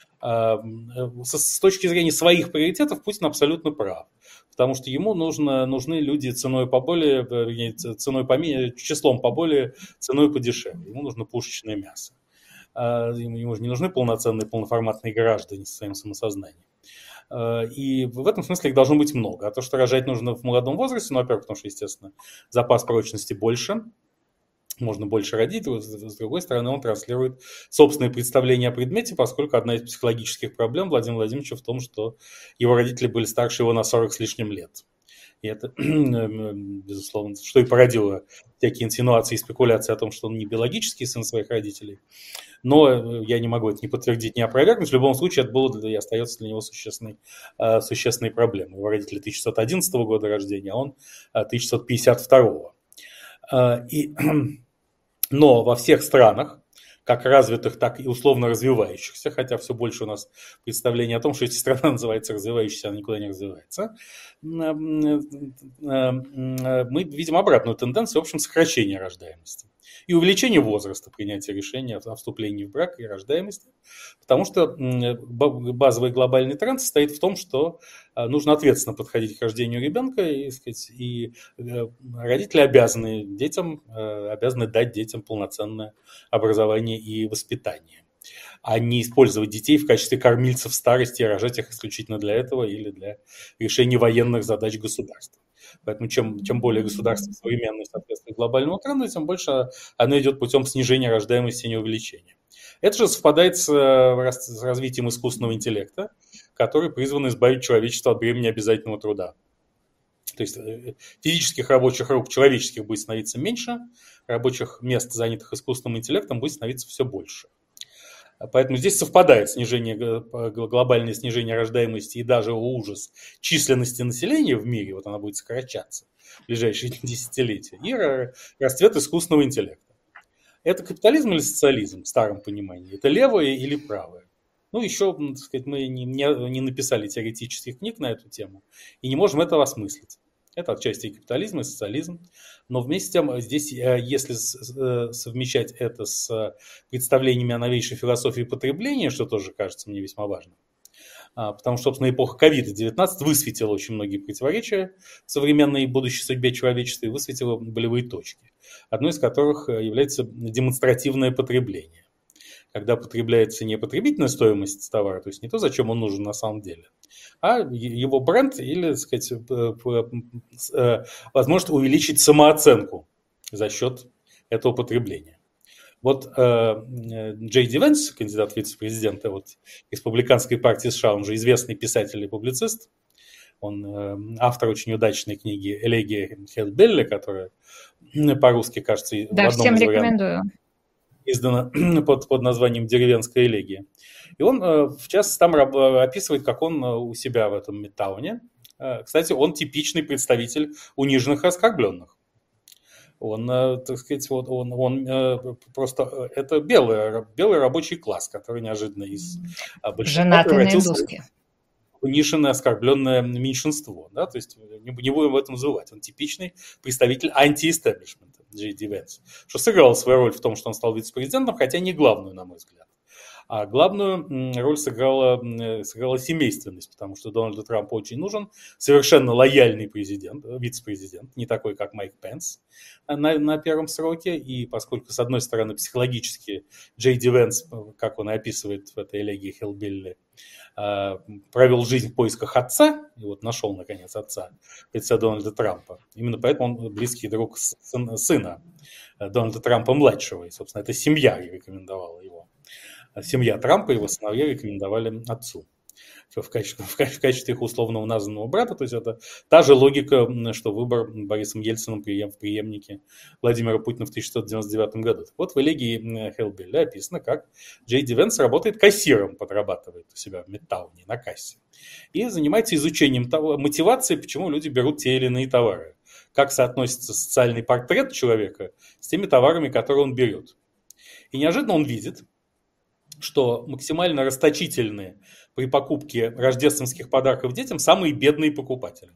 [SPEAKER 2] С точки зрения своих приоритетов Путин абсолютно прав, потому что ему нужно, нужны люди ценой поболее, ценой поменьше, числом поболее, ценой подешевле. Ему нужно пушечное мясо. Ему же не нужны полноценные, полноформатные граждане со своим самосознанием. И в этом смысле их должно быть много. А то, что рожать нужно в молодом возрасте, ну, во-первых, потому что, естественно, запас прочности больше, можно больше родить, с другой стороны, он транслирует собственные представления о предмете, поскольку одна из психологических проблем Владимира Владимировича в том, что его родители были старше его на сорок с лишним лет. И это, безусловно, что и породило всякие инсинуации и спекуляции о том, что он не биологический сын своих родителей. Но я не могу это ни подтвердить, ни опровергнуть. В любом случае, это было и остается для него существенной, существенной проблемой. Его родители тысяча девятьсот одиннадцатого года рождения, а он тысяча девятьсот пятьдесят второго. И, но во всех странах, как развитых, так и условно развивающихся, хотя все больше у нас представление о том, что если страна называется развивающейся, она никуда не развивается, мы видим обратную тенденцию, в общем, сокращения рождаемости и увеличение возраста принятия решения о вступлении в брак и рождаемости, потому что базовый глобальный тренд состоит в том, что нужно ответственно подходить к рождению ребенка, и, сказать, и родители обязаны детям, обязаны дать детям полноценное образование и воспитание, а не использовать детей в качестве кормильцев старости и рожать их исключительно для этого или для решения военных задач государства. Поэтому чем, чем более государство современное соответствует глобальному тренду, тем больше оно идет путем снижения рождаемости, а не увеличения. Это же совпадает с, с развитием искусственного интеллекта, который призван избавить человечество от бремени обязательного труда. То есть физических рабочих рук человеческих будет становиться меньше, рабочих мест, занятых искусственным интеллектом, будет становиться все больше. Поэтому здесь совпадает снижение, глобальное снижение рождаемости и даже ужас численности населения в мире, вот она будет сокращаться в ближайшие десятилетия, и расцвет искусственного интеллекта. Это капитализм или социализм в старом понимании? Это левое или правое? Ну, еще, так сказать, мы не, не, не написали теоретических книг на эту тему и не можем этого осмыслить. Это отчасти и капитализм, и социализм. Но вместе с тем, здесь, если совмещать это с представлениями о новейшей философии потребления, что тоже кажется мне весьма важным, потому что, собственно, эпоха ковид девятнадцать высветила очень многие противоречия в современной и будущей судьбе человечества и высветила болевые точки, одной из которых является демонстративное потребление. Когда потребляется не потребительная стоимость товара, то есть не то, зачем он нужен на самом деле, а его бренд или, так сказать, возможность увеличить самооценку за счет этого потребления. Вот Джей Ди Венс, кандидат в вице-президента вот, республиканской партии США, он же известный писатель и публицист, он автор очень удачной книги «Элегия Хеллбилли», которая по-русски, кажется,
[SPEAKER 1] да,
[SPEAKER 2] в одном
[SPEAKER 1] всем
[SPEAKER 2] из
[SPEAKER 1] рекомендую.
[SPEAKER 2] вариантов издана под, под названием «Деревенская элегия». И он, в частности, там описывает, как он у себя в этом Мидтауне. Кстати, он типичный представитель униженных и оскорбленных. Он, так сказать, вот он, он просто... Это белый, белый рабочий класс, который неожиданно из большинства превратился в униженное, оскорбленное меньшинство. Да? То есть не, не будем в этом забывать. Он типичный представитель анти-эстеблишмента, Джей Ди Венс, что сыграло свою роль в том, что он стал вице-президентом, хотя не главную, на мой взгляд. А главную роль сыграла, сыграла семейственность, потому что Дональду Трампу очень нужен совершенно лояльный президент, вице-президент, не такой, как Майк Пенс на, на первом сроке. И поскольку, с одной стороны, психологически Джей Ди Венс, как он и описывает в этой элегии Хеллбилли, провел жизнь в поисках отца, и вот нашел, наконец, отца в лице Дональда Трампа. Именно поэтому он близкий друг сына Дональда Трампа-младшего, и, собственно, эта семья рекомендовала его. Семья Трампа и его сыновья рекомендовали отцу в качестве, в качестве их условного названного брата. То есть это та же логика, что выбор Борисом Ельциным в преемнике Владимира Путина в тысяча девятьсот девяносто девятом году. Вот в элегии Хеллбилли описано, как Джей Ди Венс работает кассиром, подрабатывает у себя в Мидтауне на кассе. И занимается изучением того, мотивации, почему люди берут те или иные товары. Как соотносится социальный портрет человека с теми товарами, которые он берет. И неожиданно он видит, что максимально расточительные при покупке рождественских подарков детям самые бедные покупатели.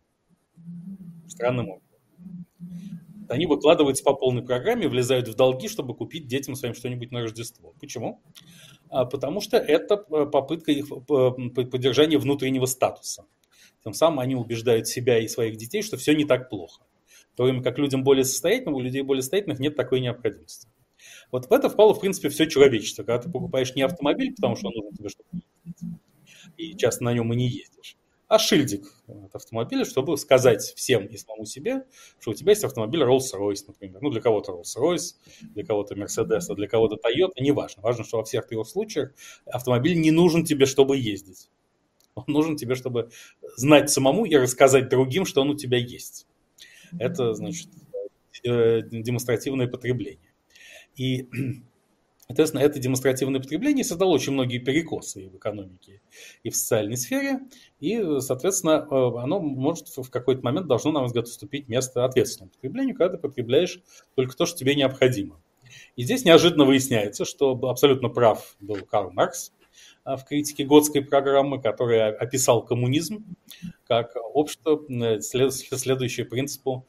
[SPEAKER 2] Странным образом. Они выкладываются по полной программе, влезают в долги, чтобы купить детям своим что-нибудь на Рождество. Почему? А потому что это попытка их поддержания внутреннего статуса. Тем самым они убеждают себя и своих детей, что все не так плохо. В то время как людям более состоятельным, у людей более состоятельных нет такой необходимости. Вот в это впало, в принципе, все человечество. Когда ты покупаешь не автомобиль, потому что он нужен тебе, чтобы ездить, и часто на нем и не ездишь, а шильдик от автомобиля, чтобы сказать всем и самому себе, что у тебя есть автомобиль Rolls-Royce, например. Ну, для кого-то Rolls-Royce, для кого-то Mercedes, а для кого-то Toyota, неважно. Важно, что во всех трех случаях автомобиль не нужен тебе, чтобы ездить. Он нужен тебе, чтобы знать самому и рассказать другим, что он у тебя есть. Это, значит, демонстративное потребление. И, соответственно, это демонстративное потребление создало очень многие перекосы и в экономике, и в социальной сфере. И, соответственно, оно может в какой-то момент должно, на мой взгляд, уступить место ответственному потреблению, когда ты потребляешь только то, что тебе необходимо. И здесь неожиданно выясняется, что абсолютно прав был Карл Маркс в критике Готской программы, который описал коммунизм как общество, следующее принципу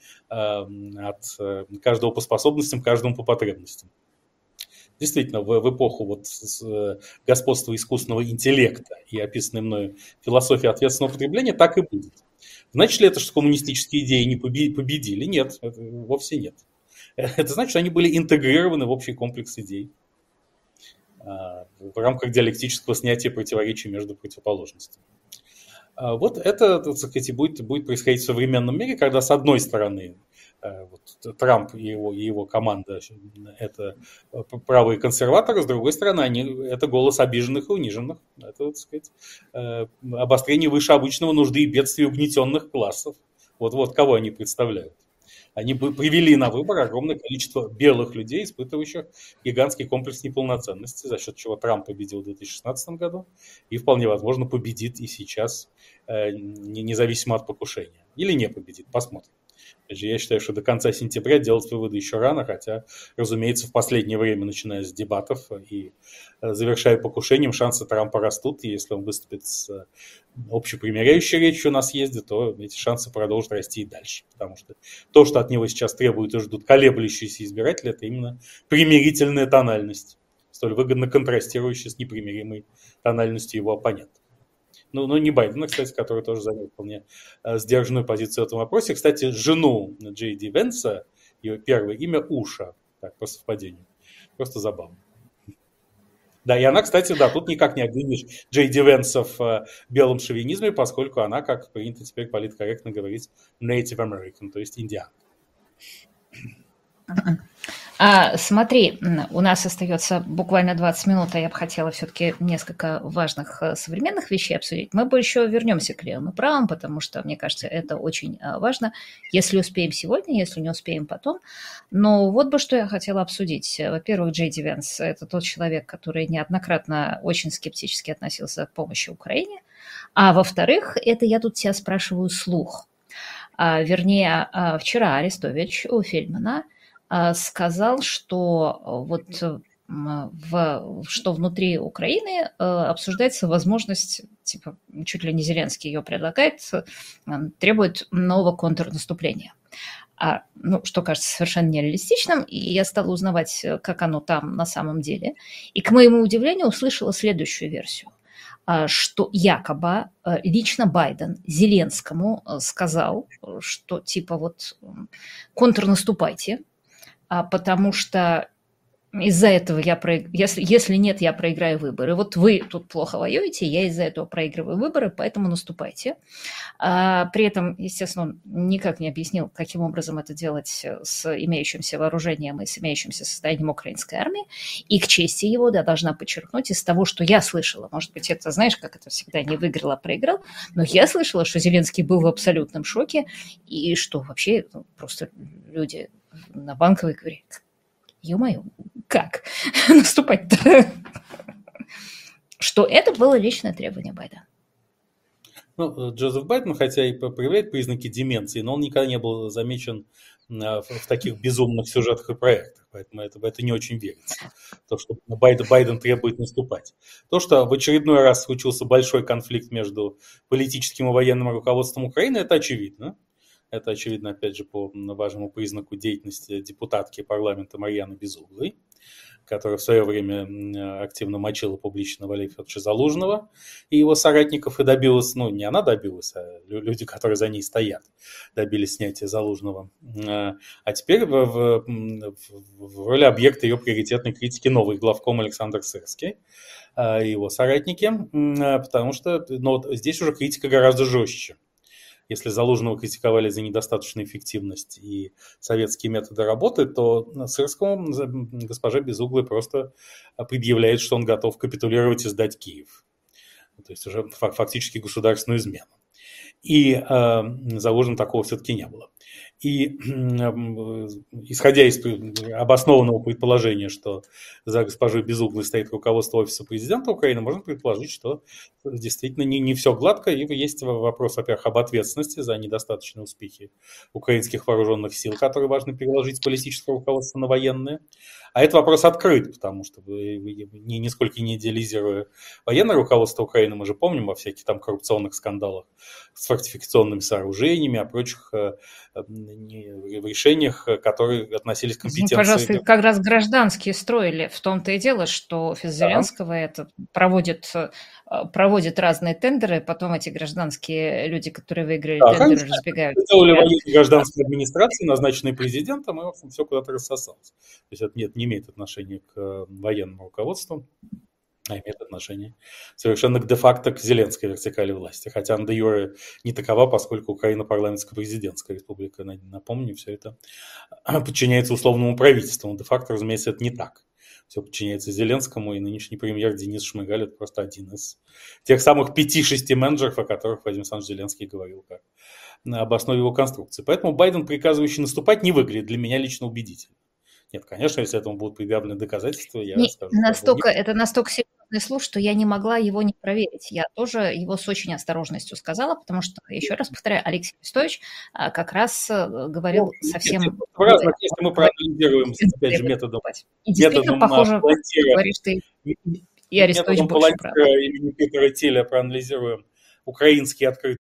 [SPEAKER 2] от каждого по способностям, каждому по потребностям. Действительно, в, в эпоху вот господства искусственного интеллекта и описанной мною философии ответственного потребления так и будет. Значит ли это, что коммунистические идеи не победили? Нет, вовсе нет. Это значит, что они были интегрированы в общий комплекс идей в рамках диалектического снятия противоречий между противоположностями. Вот это, так сказать, будет, будет происходить в современном мире, когда, с одной стороны, вот, Трамп и его, и его команда – это правые консерваторы, с другой стороны, они, это голос обиженных и униженных. Это, так сказать, обострение выше обычного нужды и бедствий угнетенных классов. Вот, вот кого они представляют. Они бы привели на выбор огромное количество белых людей, испытывающих гигантский комплекс неполноценности, за счет чего Трамп победил в две тысячи шестнадцатом году и вполне возможно победит и сейчас, независимо от покушения. Или не победит, посмотрим. Опять же, я считаю, что до конца сентября делать выводы еще рано, хотя, разумеется, в последнее время, начиная с дебатов и завершая покушением, шансы Трампа растут, и если он выступит с общепримиряющей речью на съезде, то эти шансы продолжат расти и дальше, потому что то, что от него сейчас требуют и ждут колеблющиеся избиратели, это именно примирительная тональность, столь выгодно контрастирующая с непримиримой тональностью его оппонента. Ну, ну, не Байдена, кстати, который тоже занял вполне э, сдержанную позицию в этом вопросе. Кстати, жену Джей Ди Венса, ее первое имя Уша, так, по совпадению. Просто забавно. Да, и она, кстати, да, тут никак не обвинишь Джей Ди Венса в э, белом шовинизме, поскольку она, как принято теперь политкорректно говорить, Native American, то есть индиан.
[SPEAKER 1] А, смотри, у нас остается буквально двадцать минут, а я бы хотела все-таки несколько важных современных вещей обсудить. Мы бы еще вернемся к левым и правым, потому что, мне кажется, это очень важно, если успеем сегодня, если не успеем потом. Но вот бы что я хотела обсудить. Во-первых, Джей Ди Венс – это тот человек, который неоднократно очень скептически относился к помощи Украине. А во-вторых, это я тут тебя спрашиваю слух. А, вернее, вчера Арестович у Фельдмана сказал, что вот в, что внутри Украины обсуждается возможность, типа, чуть ли не Зеленский ее предлагает, требует нового контрнаступления. А, ну, что кажется совершенно нереалистичным, и я стала узнавать, как оно там на самом деле. И, к моему удивлению, услышала следующую версию, что якобы лично Байден Зеленскому сказал, что типа вот контрнаступайте, потому что из-за этого я проиг... если, если нет, я проиграю выборы. Вот вы тут плохо воюете, я из-за этого проигрываю выборы, поэтому наступайте. А, при этом, естественно, он никак не объяснил, каким образом это делать с имеющимся вооружением и с имеющимся состоянием украинской армии. И к чести его, да, должна подчеркнуть, из того, что я слышала, может быть, это, знаешь, как это всегда, не выиграл, а проиграл, но я слышала, что Зеленский был в абсолютном шоке, и что вообще ну, просто люди на Банковой говорят, ё-моё, как наступать-то? Что это было личное требование Байдена.
[SPEAKER 2] Ну, Джозеф Байден, хотя и проявляет признаки деменции, но он никогда не был замечен в, в таких безумных сюжетах и проектах, поэтому это, это не очень верится. То, что Байден, Байден требует наступать. То, что в очередной раз случился большой конфликт между политическим и военным руководством Украины, это очевидно. Это очевидно, опять же, по важному признаку деятельности депутатки парламента Марьяны Безуглой, которая в свое время активно мочила публично Валерия Федоровича Залужного и его соратников, и добилась, ну, не она добилась, а люди, которые за ней стоят, добились снятия Залужного. А теперь в, в, в роли объекта ее приоритетной критики новый главком Александр Сырский и его соратники, потому что ну, вот здесь уже критика гораздо жестче. Если Залужного критиковали за недостаточную эффективность и советские методы работы, то Сырскому госпожа Безуглая просто предъявляет, что он готов капитулировать и сдать Киев. То есть уже фактически государственную измену. И э, Залужного такого все-таки не было. И э, исходя из обоснованного предположения, что за госпожой Безуглой стоит руководство Офиса президента Украины, можно предположить, что действительно не, не все гладко, и есть вопрос, во-первых, об ответственности за недостаточные успехи украинских вооруженных сил, которые важно переложить с политического руководства на военные. А это вопрос открыт, потому что, не, нисколько не идеализируя военное руководство Украины, мы же помним о всяких там коррупционных скандалах с фортификационными сооружениями, о прочих э, решениях, которые относились к компетенции.
[SPEAKER 1] Пожалуйста, как раз гражданские строили. В том-то и дело, что офис Зеленского да. это проводит, проводит разные тендеры, потом эти гражданские люди, которые выиграли да, тендеры, конечно, разбегают.
[SPEAKER 2] Сделали военные гражданские администрации, назначенные президентом, и, в общем, все куда-то рассосалось. То есть это нет, не имеет отношения к военному руководству, а имеет отношение совершенно де-факто к Зеленской вертикали власти. Хотя на де-юре не такова, поскольку Украина парламентско-президентская республика, напомню, все это подчиняется условному правительству. Но де-факто, разумеется, это не так. Все подчиняется Зеленскому, и нынешний премьер Денис Шмыгаль – это просто один из тех самых пяти-шести менеджеров, о которых Владимир Александрович Зеленский говорил как об основе его конструкции. Поэтому Байден, приказывающий наступать, не выглядит для меня лично убедительно. Нет, конечно, если этому будут предъявлены доказательства, я не, скажу.
[SPEAKER 1] Настолько, не... Это настолько серьезный слух, что я не могла его не проверить. Я тоже его с очень осторожностью сказала, потому что, еще раз повторяю, Алексей Арестович как раз говорил ну, совсем...
[SPEAKER 2] Нет, разных, если мы проанализируем, опять же, методом...
[SPEAKER 1] И действительно, похоже, говоришь ты, и Арестович больше прав.
[SPEAKER 2] Имени Питера Теля проанализируем украинский открытый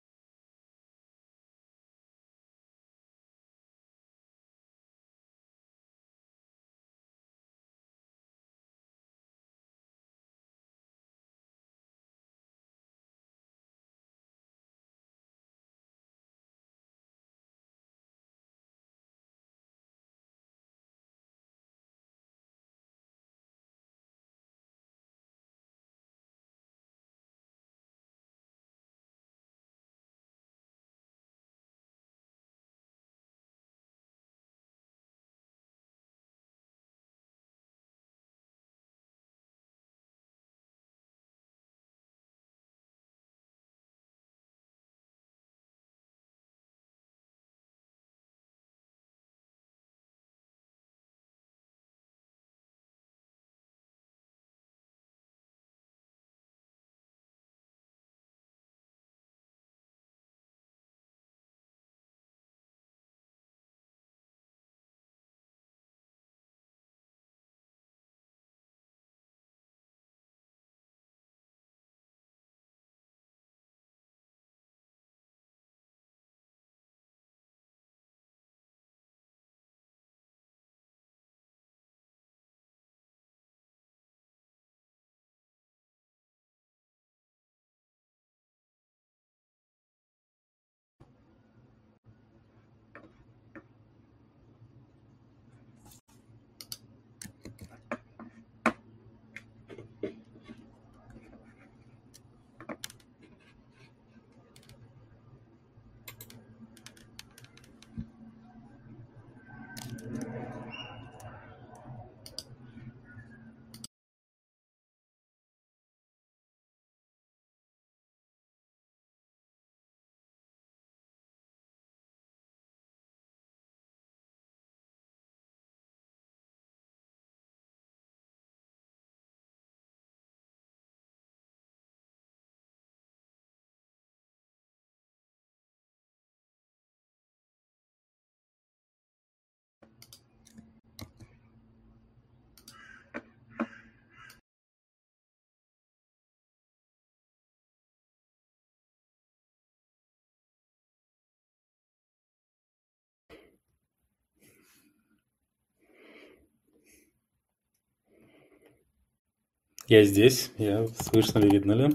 [SPEAKER 2] Я здесь. Я слышно ли, видно ли?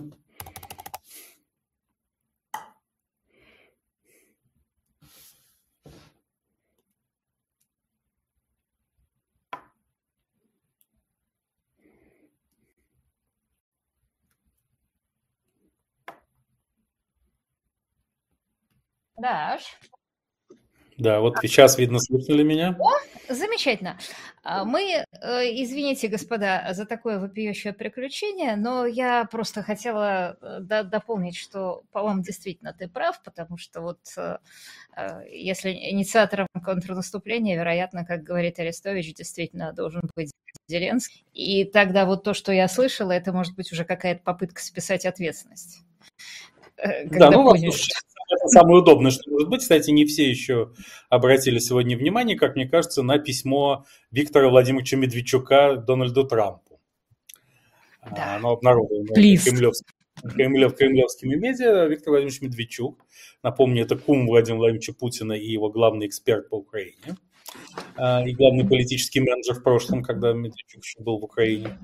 [SPEAKER 1] Да.
[SPEAKER 2] Да, вот сейчас видно, слышно ли меня?
[SPEAKER 1] О, замечательно. Мы, извините, господа, за такое вопиющее приключение, но я просто хотела дополнить, что, по-моему, действительно ты прав, потому что вот если инициатором контрнаступления, вероятно, как говорит Арестович, действительно должен быть Зеленский. И тогда вот то, что я слышала, это может быть уже какая-то попытка списать ответственность.
[SPEAKER 2] Да, ну, поняли, что... это самое удобное, что может быть. Кстати, не все еще обратили сегодня внимание, как мне кажется, на письмо Виктора Владимировича Медведчука Дональду Трампу. Да. Оно обнародовано кремлевскими, кремлев, кремлевскими медиа. Виктор Владимирович Медведчук, напомню, это кум Владимира Владимировича Путина и его главный эксперт по Украине. И главный политический менеджер в прошлом, когда Медведчук еще был в Украине.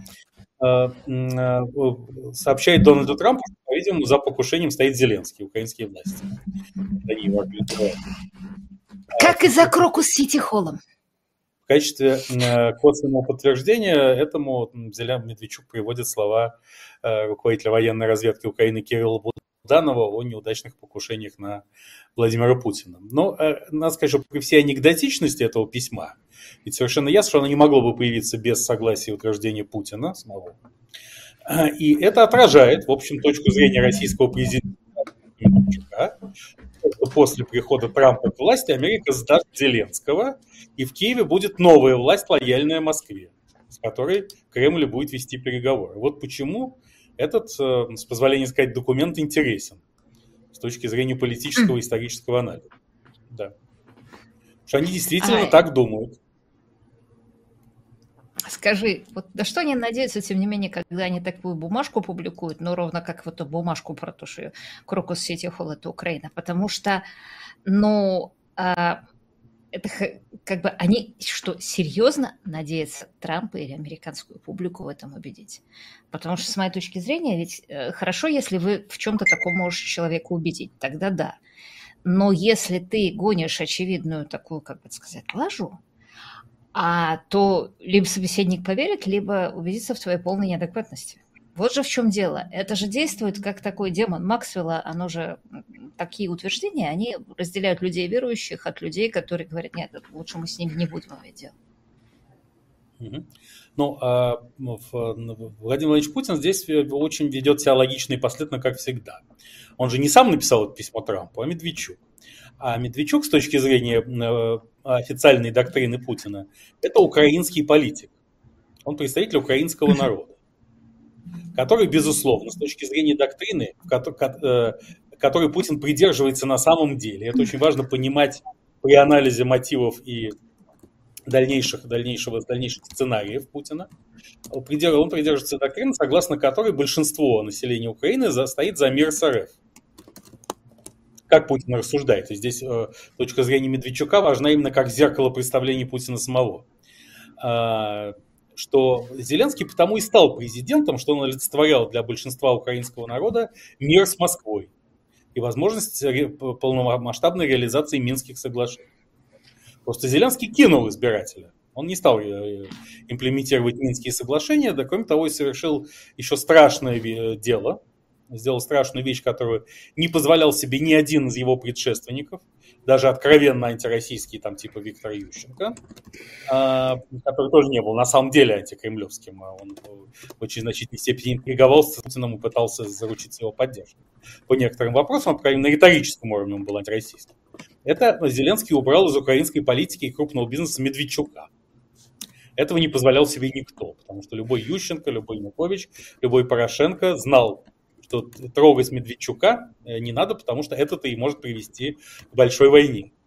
[SPEAKER 2] Сообщает Дональду Трампу, что, по-видимому, за покушением стоит Зеленский, украинские власти.
[SPEAKER 1] Как и за Крокус-Сити-Холлом.
[SPEAKER 2] В качестве косвенного подтверждения этому Медведчук приводит слова руководителя военной разведки Украины Кирилла Буданова о неудачных покушениях на Владимира Путина. Но надо сказать, что при всей анекдотичности этого письма, ведь совершенно ясно, что оно не могло бы появиться без согласия и утверждения Путина самого. И это отражает, в общем, точку зрения российского президента Медведчука, что после прихода Трампа к власти Америка сдаст Зеленского, и в Киеве будет новая власть, лояльная Москве, с которой Кремль будет вести переговоры. Вот почему этот, с позволения сказать, документ интересен с точки зрения политического и исторического анализа. Да. Потому что они действительно а... так думают.
[SPEAKER 1] Скажи, вот на что они надеются, тем не менее, когда они такую бумажку публикуют, ну, ровно как вот эту бумажку про то, что Крокус-Сити-Холл – это Украина, потому что, ну, а, это как бы они что, серьезно надеются Трампа или американскую публику в этом убедить? Потому что, с моей точки зрения, ведь хорошо, если вы в чем-то таком можете человека убедить, тогда да. Но если ты гонишь очевидную такую, как бы сказать, лажу, а то либо собеседник поверит, либо убедится в твоей полной неадекватности. Вот же в чем дело. Это же действует как такой демон Максвелла. Оно же, такие утверждения, они разделяют людей верующих от людей, которые говорят, нет, лучше мы с ними не будем иметь дело.
[SPEAKER 2] Угу. Ну, а, Владимир Владимирович Путин здесь очень ведет себя логично и последовательно, как всегда. Он же не сам написал это письмо Трампу, а Медведчук. А Медведчук, с точки зрения официальной доктрины Путина, это украинский политик. Он представитель украинского народа, который, безусловно, с точки зрения доктрины, которой Путин придерживается на самом деле, это очень важно понимать при анализе мотивов и дальнейших, дальнейшего, дальнейших сценариев Путина, он придерживается доктрины, согласно которой большинство населения Украины стоит за мир с РФ. Как Путин рассуждает. И здесь э, точка зрения Медведчука важна именно как зеркало представления Путина самого. Э, что Зеленский потому и стал президентом, что он олицетворял для большинства украинского народа мир с Москвой и возможность ре- полномасштабной реализации Минских соглашений. Просто Зеленский кинул избирателя. Он не стал э, имплементировать Минские соглашения, да кроме того и совершил еще страшное дело. Сделал страшную вещь, которую не позволял себе ни один из его предшественников, даже откровенно антироссийский, там типа Виктор Ющенко, который тоже не был на самом деле антикремлевским. Он в очень значительной степени интриговал с Путиным и пытался заручиться его поддержкой. По некоторым вопросам, по крайней мере, на риторическом уровне он был антироссийским. Это Зеленский убрал из украинской политики и крупного бизнеса Медведчука. Этого не позволял себе никто, потому что любой Ющенко, любой Янукович, любой Порошенко знал, что трогать Медведчука не надо, потому что это-то и может привести к большой войне.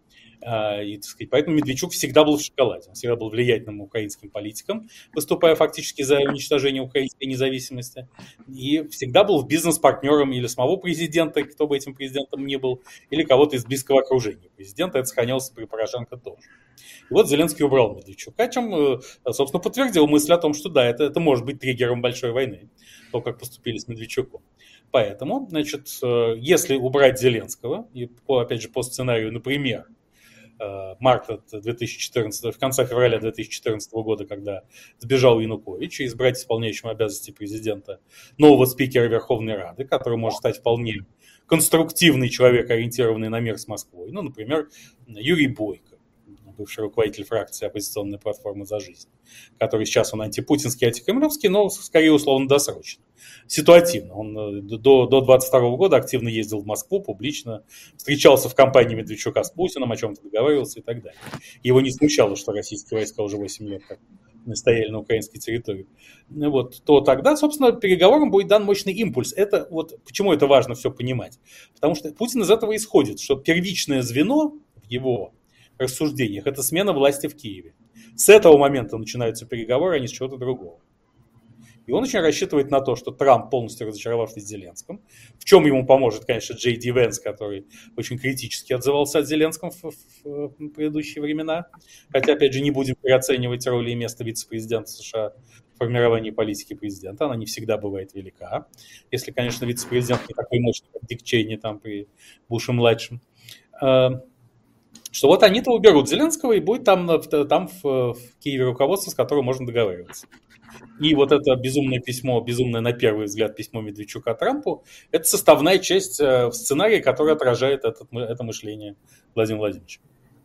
[SPEAKER 2] И, так сказать, поэтому Медведчук всегда был в шоколаде. Он всегда был влиятельным украинским политиком, выступая фактически за уничтожение украинской независимости. И всегда был бизнес-партнером или самого президента, кто бы этим президентом ни был, или кого-то из близкого окружения президента. Это сохранялось при Порошенко тоже. И вот Зеленский убрал Медведчука, чем, собственно, подтвердил мысль о том, что да, это, это может быть триггером большой войны, то, как поступили с Медведчуком. Поэтому, значит, если убрать Зеленского, и, опять же, по сценарию, например, марта две тысячи четырнадцатого, в конце февраля две тысячи четырнадцатого года, когда сбежал Янукович, и избрать исполняющим обязанности президента нового спикера Верховной Рады, который может стать вполне конструктивный человек, ориентированный на мир с Москвой. Ну, например, Юрий Бойко, бывший руководитель фракции оппозиционной платформы «За жизнь», который сейчас он антипутинский, антикремлевский, но скорее условно досрочно. Ситуативно. Он до, до двадцать второго года активно ездил в Москву публично, встречался в компании Медведчука с Путиным, о чем-то договаривался и так далее. Его не смущало, что российские войска уже восемь лет как стояли на украинской территории. Вот, то тогда, собственно, переговорам будет дан мощный импульс. Это вот почему это важно все понимать. Потому что Путин из этого исходит, что первичное звено в его рассуждениях – это смена власти в Киеве. С этого момента начинаются переговоры, а не с чего-то другого. И он очень рассчитывает на то, что Трамп, полностью разочаровавшись в Зеленском, в чем ему поможет, конечно, Джей Ди Венс, который очень критически отзывался о Зеленском в, в, в предыдущие времена. Хотя, опять же, не будем переоценивать роли и место вице-президента США в формировании политики президента. Она не всегда бывает велика. Если, конечно, вице-президент не такой мощный, как Дик Чейни там при Буше-младшем. Что вот они-то уберут Зеленского, и будет там, там в, в Киеве руководство, с которым можно договариваться. И вот это безумное письмо, безумное на первый взгляд письмо Медведчука Трампу, это составная часть в сценарии, который отражает этот, это мышление Владимира Владимировича.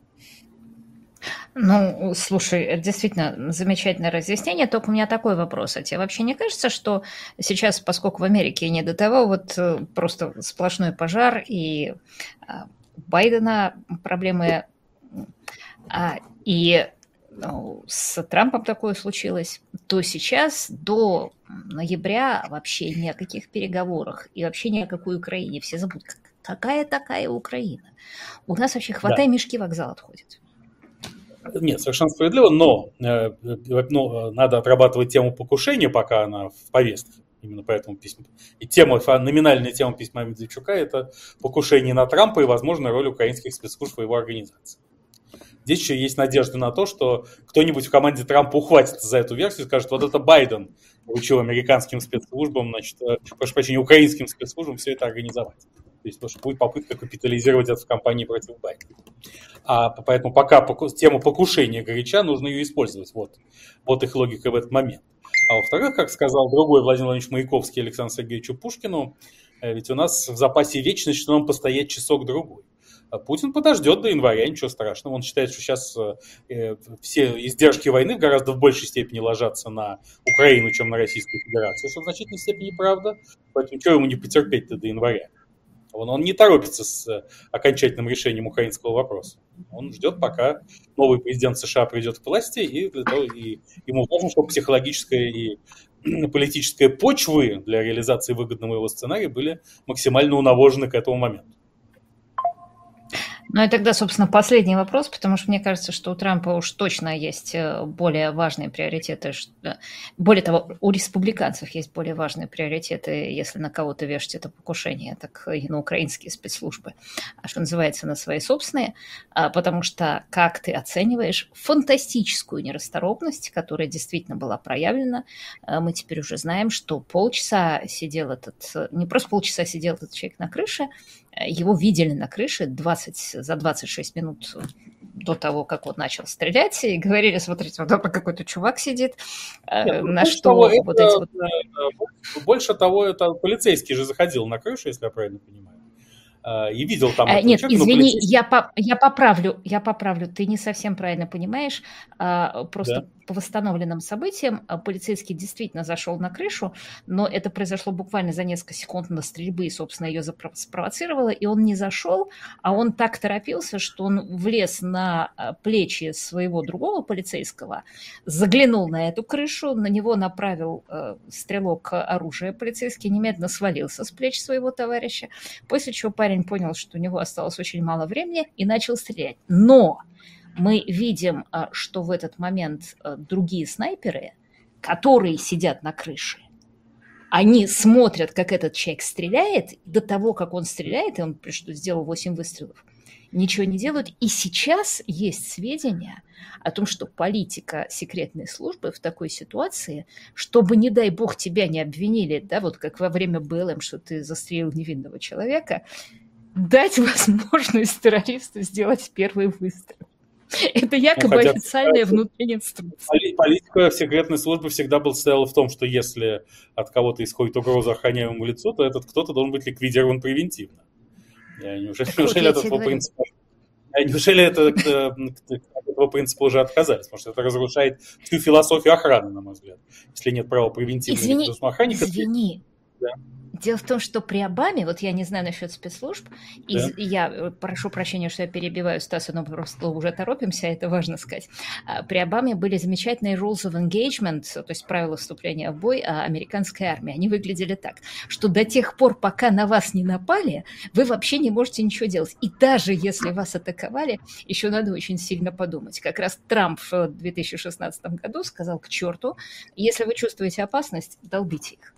[SPEAKER 1] Ну, слушай, это действительно замечательное разъяснение, только у меня такой вопрос. А тебе вообще не кажется, что сейчас, поскольку в Америке не до того, вот просто сплошной пожар, и у Байдена проблемы, и с Трампом такое случилось, то сейчас до ноября вообще ни о каких переговорах и вообще ни о какой Украине. Все забудут, какая такая Украина. У нас вообще хватай, да. Мешки, вокзал отходит.
[SPEAKER 2] Нет, совершенно справедливо, но, но надо отрабатывать тему покушения, пока она в повестке. Именно поэтому письмо. И тема, номинальная тема письма Медведчука – это покушение на Трампа и возможная роль украинских спецслужб в его организации. Здесь еще есть надежда на то, что кто-нибудь в команде Трампа ухватится за эту версию и скажет, вот это Байден поручил американским спецслужбам, значит, прошу прощения, украинским спецслужбам все это организовать. То есть, потому что будет попытка капитализировать это в кампании против Байдена. А поэтому пока тема покушения горяча, нужно ее использовать. Вот, вот их логика в этот момент. А во-вторых, как сказал другой Владимир Владимирович Маяковский Александру Сергеевичу Пушкину, ведь у нас в запасе вечность, что нам постоять часок-другой. Путин подождет до января, ничего страшного. Он считает, что сейчас э, все издержки войны гораздо в большей степени ложатся на Украину, чем на Российскую Федерацию, что в значительной степени правда. Поэтому чего ему не потерпеть-то до января? Он, он не торопится с окончательным решением украинского вопроса. Он ждет, пока новый президент США придет к власти, и, для того, и ему важно, чтобы психологическая и политическая почвы для реализации выгодного его сценария были максимально унавожены к этому моменту.
[SPEAKER 1] Ну и тогда, собственно, последний вопрос, потому что мне кажется, что у Трампа уж точно есть более важные приоритеты. Более того, у республиканцев есть более важные приоритеты, если на кого-то вешать это покушение, так и на украинские спецслужбы, а что называется, на свои собственные, потому что, как ты оцениваешь фантастическую нерасторопность, которая действительно была проявлена, мы теперь уже знаем, что полчаса сидел этот, не просто полчаса сидел этот человек на крыше, его видели на крыше двадцать, за двадцать шесть минут до того, как он начал стрелять, и говорили, смотрите, вот там какой-то чувак сидит, Нет, на что
[SPEAKER 2] того,
[SPEAKER 1] вот
[SPEAKER 2] это,
[SPEAKER 1] эти вот...
[SPEAKER 2] Больше того, это полицейский же заходил на крышу, если я правильно понимаю, и видел там...
[SPEAKER 1] Нет, человека, извини, полицейский... я, по, я поправлю, я поправлю, ты не совсем правильно понимаешь, просто... Да. По восстановленным событиям полицейский действительно зашел на крышу, но это произошло буквально за несколько секунд на стрельбы, и, собственно, ее спровоцировало, и он не зашел, а он так торопился, что он влез на плечи своего другого полицейского, заглянул на эту крышу, на него направил стрелок оружия, полицейский немедленно свалился с плеч своего товарища, после чего парень парень понял, что у него осталось очень мало времени и начал стрелять. Но мы видим, что в этот момент другие снайперы, которые сидят на крыше, они смотрят, как этот человек стреляет, и до того, как он стреляет, и он сделал восемь выстрелов, ничего не делают. И сейчас есть сведения о том, что политика секретной службы в такой ситуации, чтобы, не дай бог, тебя не обвинили, да, вот как во время БЛМ, что ты застрелил невинного человека, дать возможность террористу сделать первый выстрел. Это якобы ну, официальная внутренняя инструкция.
[SPEAKER 2] Политика секретной службы всегда была стояла в том, что если от кого-то исходит угроза охраняемому лицу, то этот кто-то должен быть ликвидирован превентивно. Неужели, неужели, вот этого принципа, неужели это, от этого принципа уже отказались? Потому что это разрушает всю философию охраны, на мой взгляд. Если нет права превентивной
[SPEAKER 1] извини, извини. Да. Дело в том, что при Обаме, вот я не знаю насчет спецслужб, и да. я прошу прощения, что я перебиваю Стаса, но просто уже торопимся, это важно сказать. При Обаме были замечательные rules of engagement, то есть правила вступления в бой американской армии. Они выглядели так, что до тех пор, пока на вас не напали, вы вообще не можете ничего делать. И даже если вас атаковали, еще надо очень сильно подумать. Как раз Трамп в две тысячи шестнадцатом году сказал к черту, если вы чувствуете опасность, долбите их.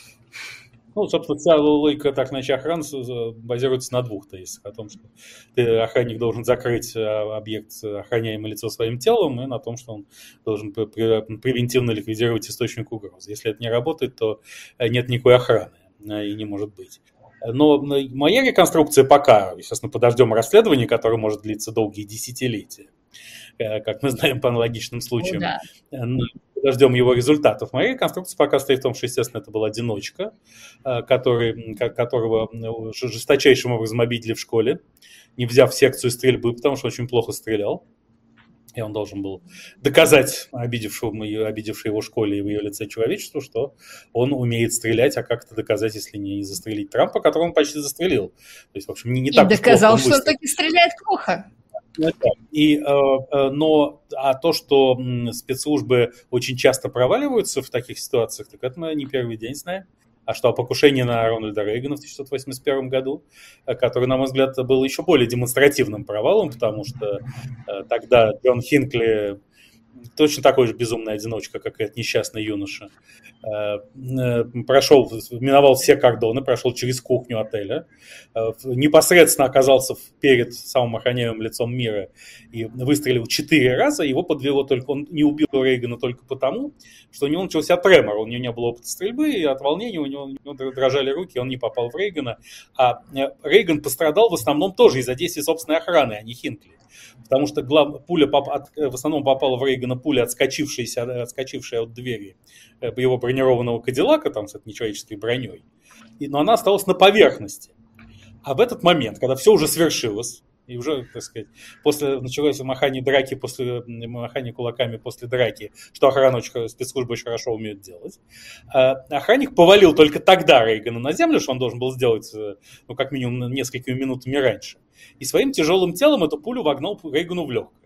[SPEAKER 2] Ну, собственно, вся логика так иначе охраны базируется на двух тезисах. О том, что ты, охранник должен закрыть объект, охраняемое лицо своим телом, и на том, что он должен превентивно ликвидировать источник угрозы. Если это не работает, то нет никакой охраны и не может быть. Но моя реконструкция пока, естественно, подождем расследование, которое может длиться долгие десятилетия, как мы знаем по аналогичным случаям. О, да. Подождем его результатов. Моя реконструкция пока стоит в том, что, естественно, это был одиночка, который, которого жесточайшим образом обидели в школе, не взяв секцию стрельбы, потому что очень плохо стрелял. И он должен был доказать обидевшему, обидевшей его школе и в ее лице человечеству, что он умеет стрелять, а как это доказать, если не застрелить Трампа, которого он почти застрелил. То есть, в общем, не, не
[SPEAKER 1] и
[SPEAKER 2] так
[SPEAKER 1] доказал, что он таки стреляет плохо.
[SPEAKER 2] И, но а то, что спецслужбы очень часто проваливаются в таких ситуациях, так это мы не первый день знаем. А что о покушении на Рональда Рейгана в тысяча девятьсот восемьдесят первом году, который, на мой взгляд, был еще более демонстративным провалом, потому что тогда Джон Хинкли, точно такой же безумный одиночка, как и этот несчастный юноша, прошел, миновал все кордоны, прошел через кухню отеля, непосредственно оказался перед самым охраняемым лицом мира и выстрелил четыре раза. Его подвело только, он не убил Рейгана только потому, что у него начался тремор, у него не было опыта стрельбы, и от волнения у него, у него дрожали руки, он не попал в Рейгана. А Рейган пострадал в основном тоже из-за действий собственной охраны, а не Хинкли. Потому что глав... пуля поп... от... в основном попала в Рейгана пуля, отскочившая, отскочившая от двери его бронированного Кадиллака, там с этой нечеловеческой броней. И... но она осталась на поверхности. А в этот момент, когда все уже свершилось, и уже, так сказать, после началось махание драки, после махания кулаками после драки, что охрана очень, спецслужбы очень хорошо умеют делать, охранник повалил только тогда Рейгана на землю, что он должен был сделать, ну, как минимум, несколькими минутами раньше. И своим тяжелым телом эту пулю вогнал Рейгану в легкое.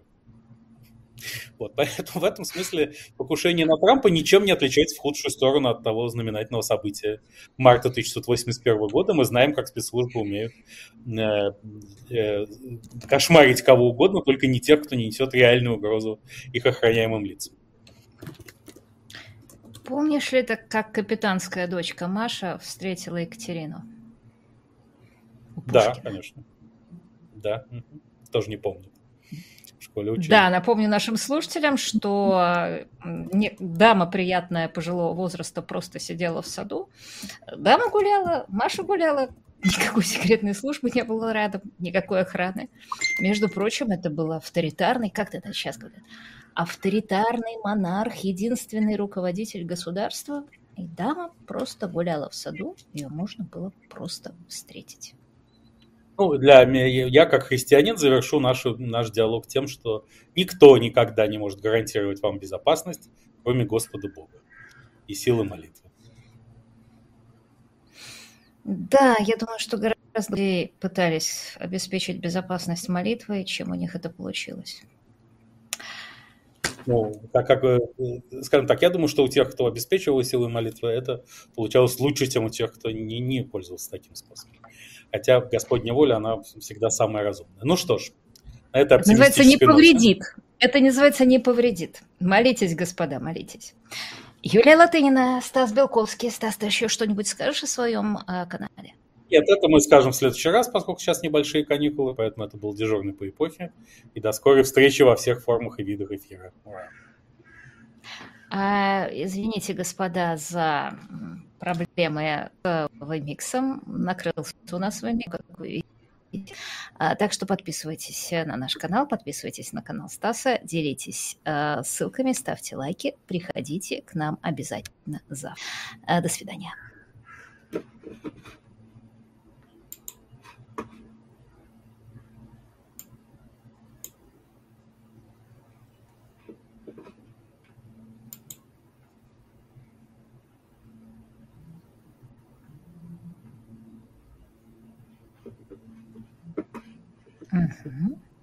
[SPEAKER 2] Вот, поэтому в этом смысле покушение на Трампа ничем не отличается в худшую сторону от того знаменательного события марта тысяча девятьсот восемьдесят первого года. Мы знаем, как спецслужбы умеют э, э, кошмарить кого угодно, только не тех, кто не несет реальную угрозу их охраняемым лицам.
[SPEAKER 1] Помнишь ли это, как капитанская дочка Маша встретила Екатерину?
[SPEAKER 2] Да, конечно. Да, тоже не помню.
[SPEAKER 1] Да, напомню нашим слушателям, что не, дама приятная пожилого возраста просто сидела в саду. Дама гуляла, Маша гуляла, никакой секретной службы не было рядом, никакой охраны. Между прочим, это был авторитарный, как это сейчас говорят, авторитарный монарх, единственный руководитель государства. И дама просто гуляла в саду, ее можно было просто встретить.
[SPEAKER 2] Ну, для я, как христианин, завершу нашу, наш диалог тем, что никто никогда не может гарантировать вам безопасность, кроме Господа Бога и силы молитвы.
[SPEAKER 1] Да, я думаю, что гораздо людей пытались обеспечить безопасность молитвой, чем у них это получилось.
[SPEAKER 2] Ну, как, как, скажем так, я думаю, что у тех, кто обеспечивал силой молитвы, это получалось лучше, чем у тех, кто не, не пользовался таким способом. Хотя Господня воля, она всегда самая разумная. Ну что ж, это
[SPEAKER 1] Это называется «не
[SPEAKER 2] оптимистической ноте.
[SPEAKER 1] повредит». Это называется «не повредит». Молитесь, господа, молитесь. Юлия Латынина, Стас Белковский. Стас, ты еще что-нибудь скажешь о своем э, канале?
[SPEAKER 2] Нет, это мы скажем в следующий раз, поскольку сейчас небольшие каникулы, поэтому это был дежурный по эпохе. И до скорой встречи во всех формах и видах эфира. Ура.
[SPEAKER 1] А, извините, господа, за проблемы с ваймиксом. Накрылся у нас ваймик, как вы видите. А, так что подписывайтесь на наш канал, подписывайтесь на канал Стаса, делитесь а, ссылками, ставьте лайки, приходите к нам обязательно завтра. А, до свидания. Mm-hmm.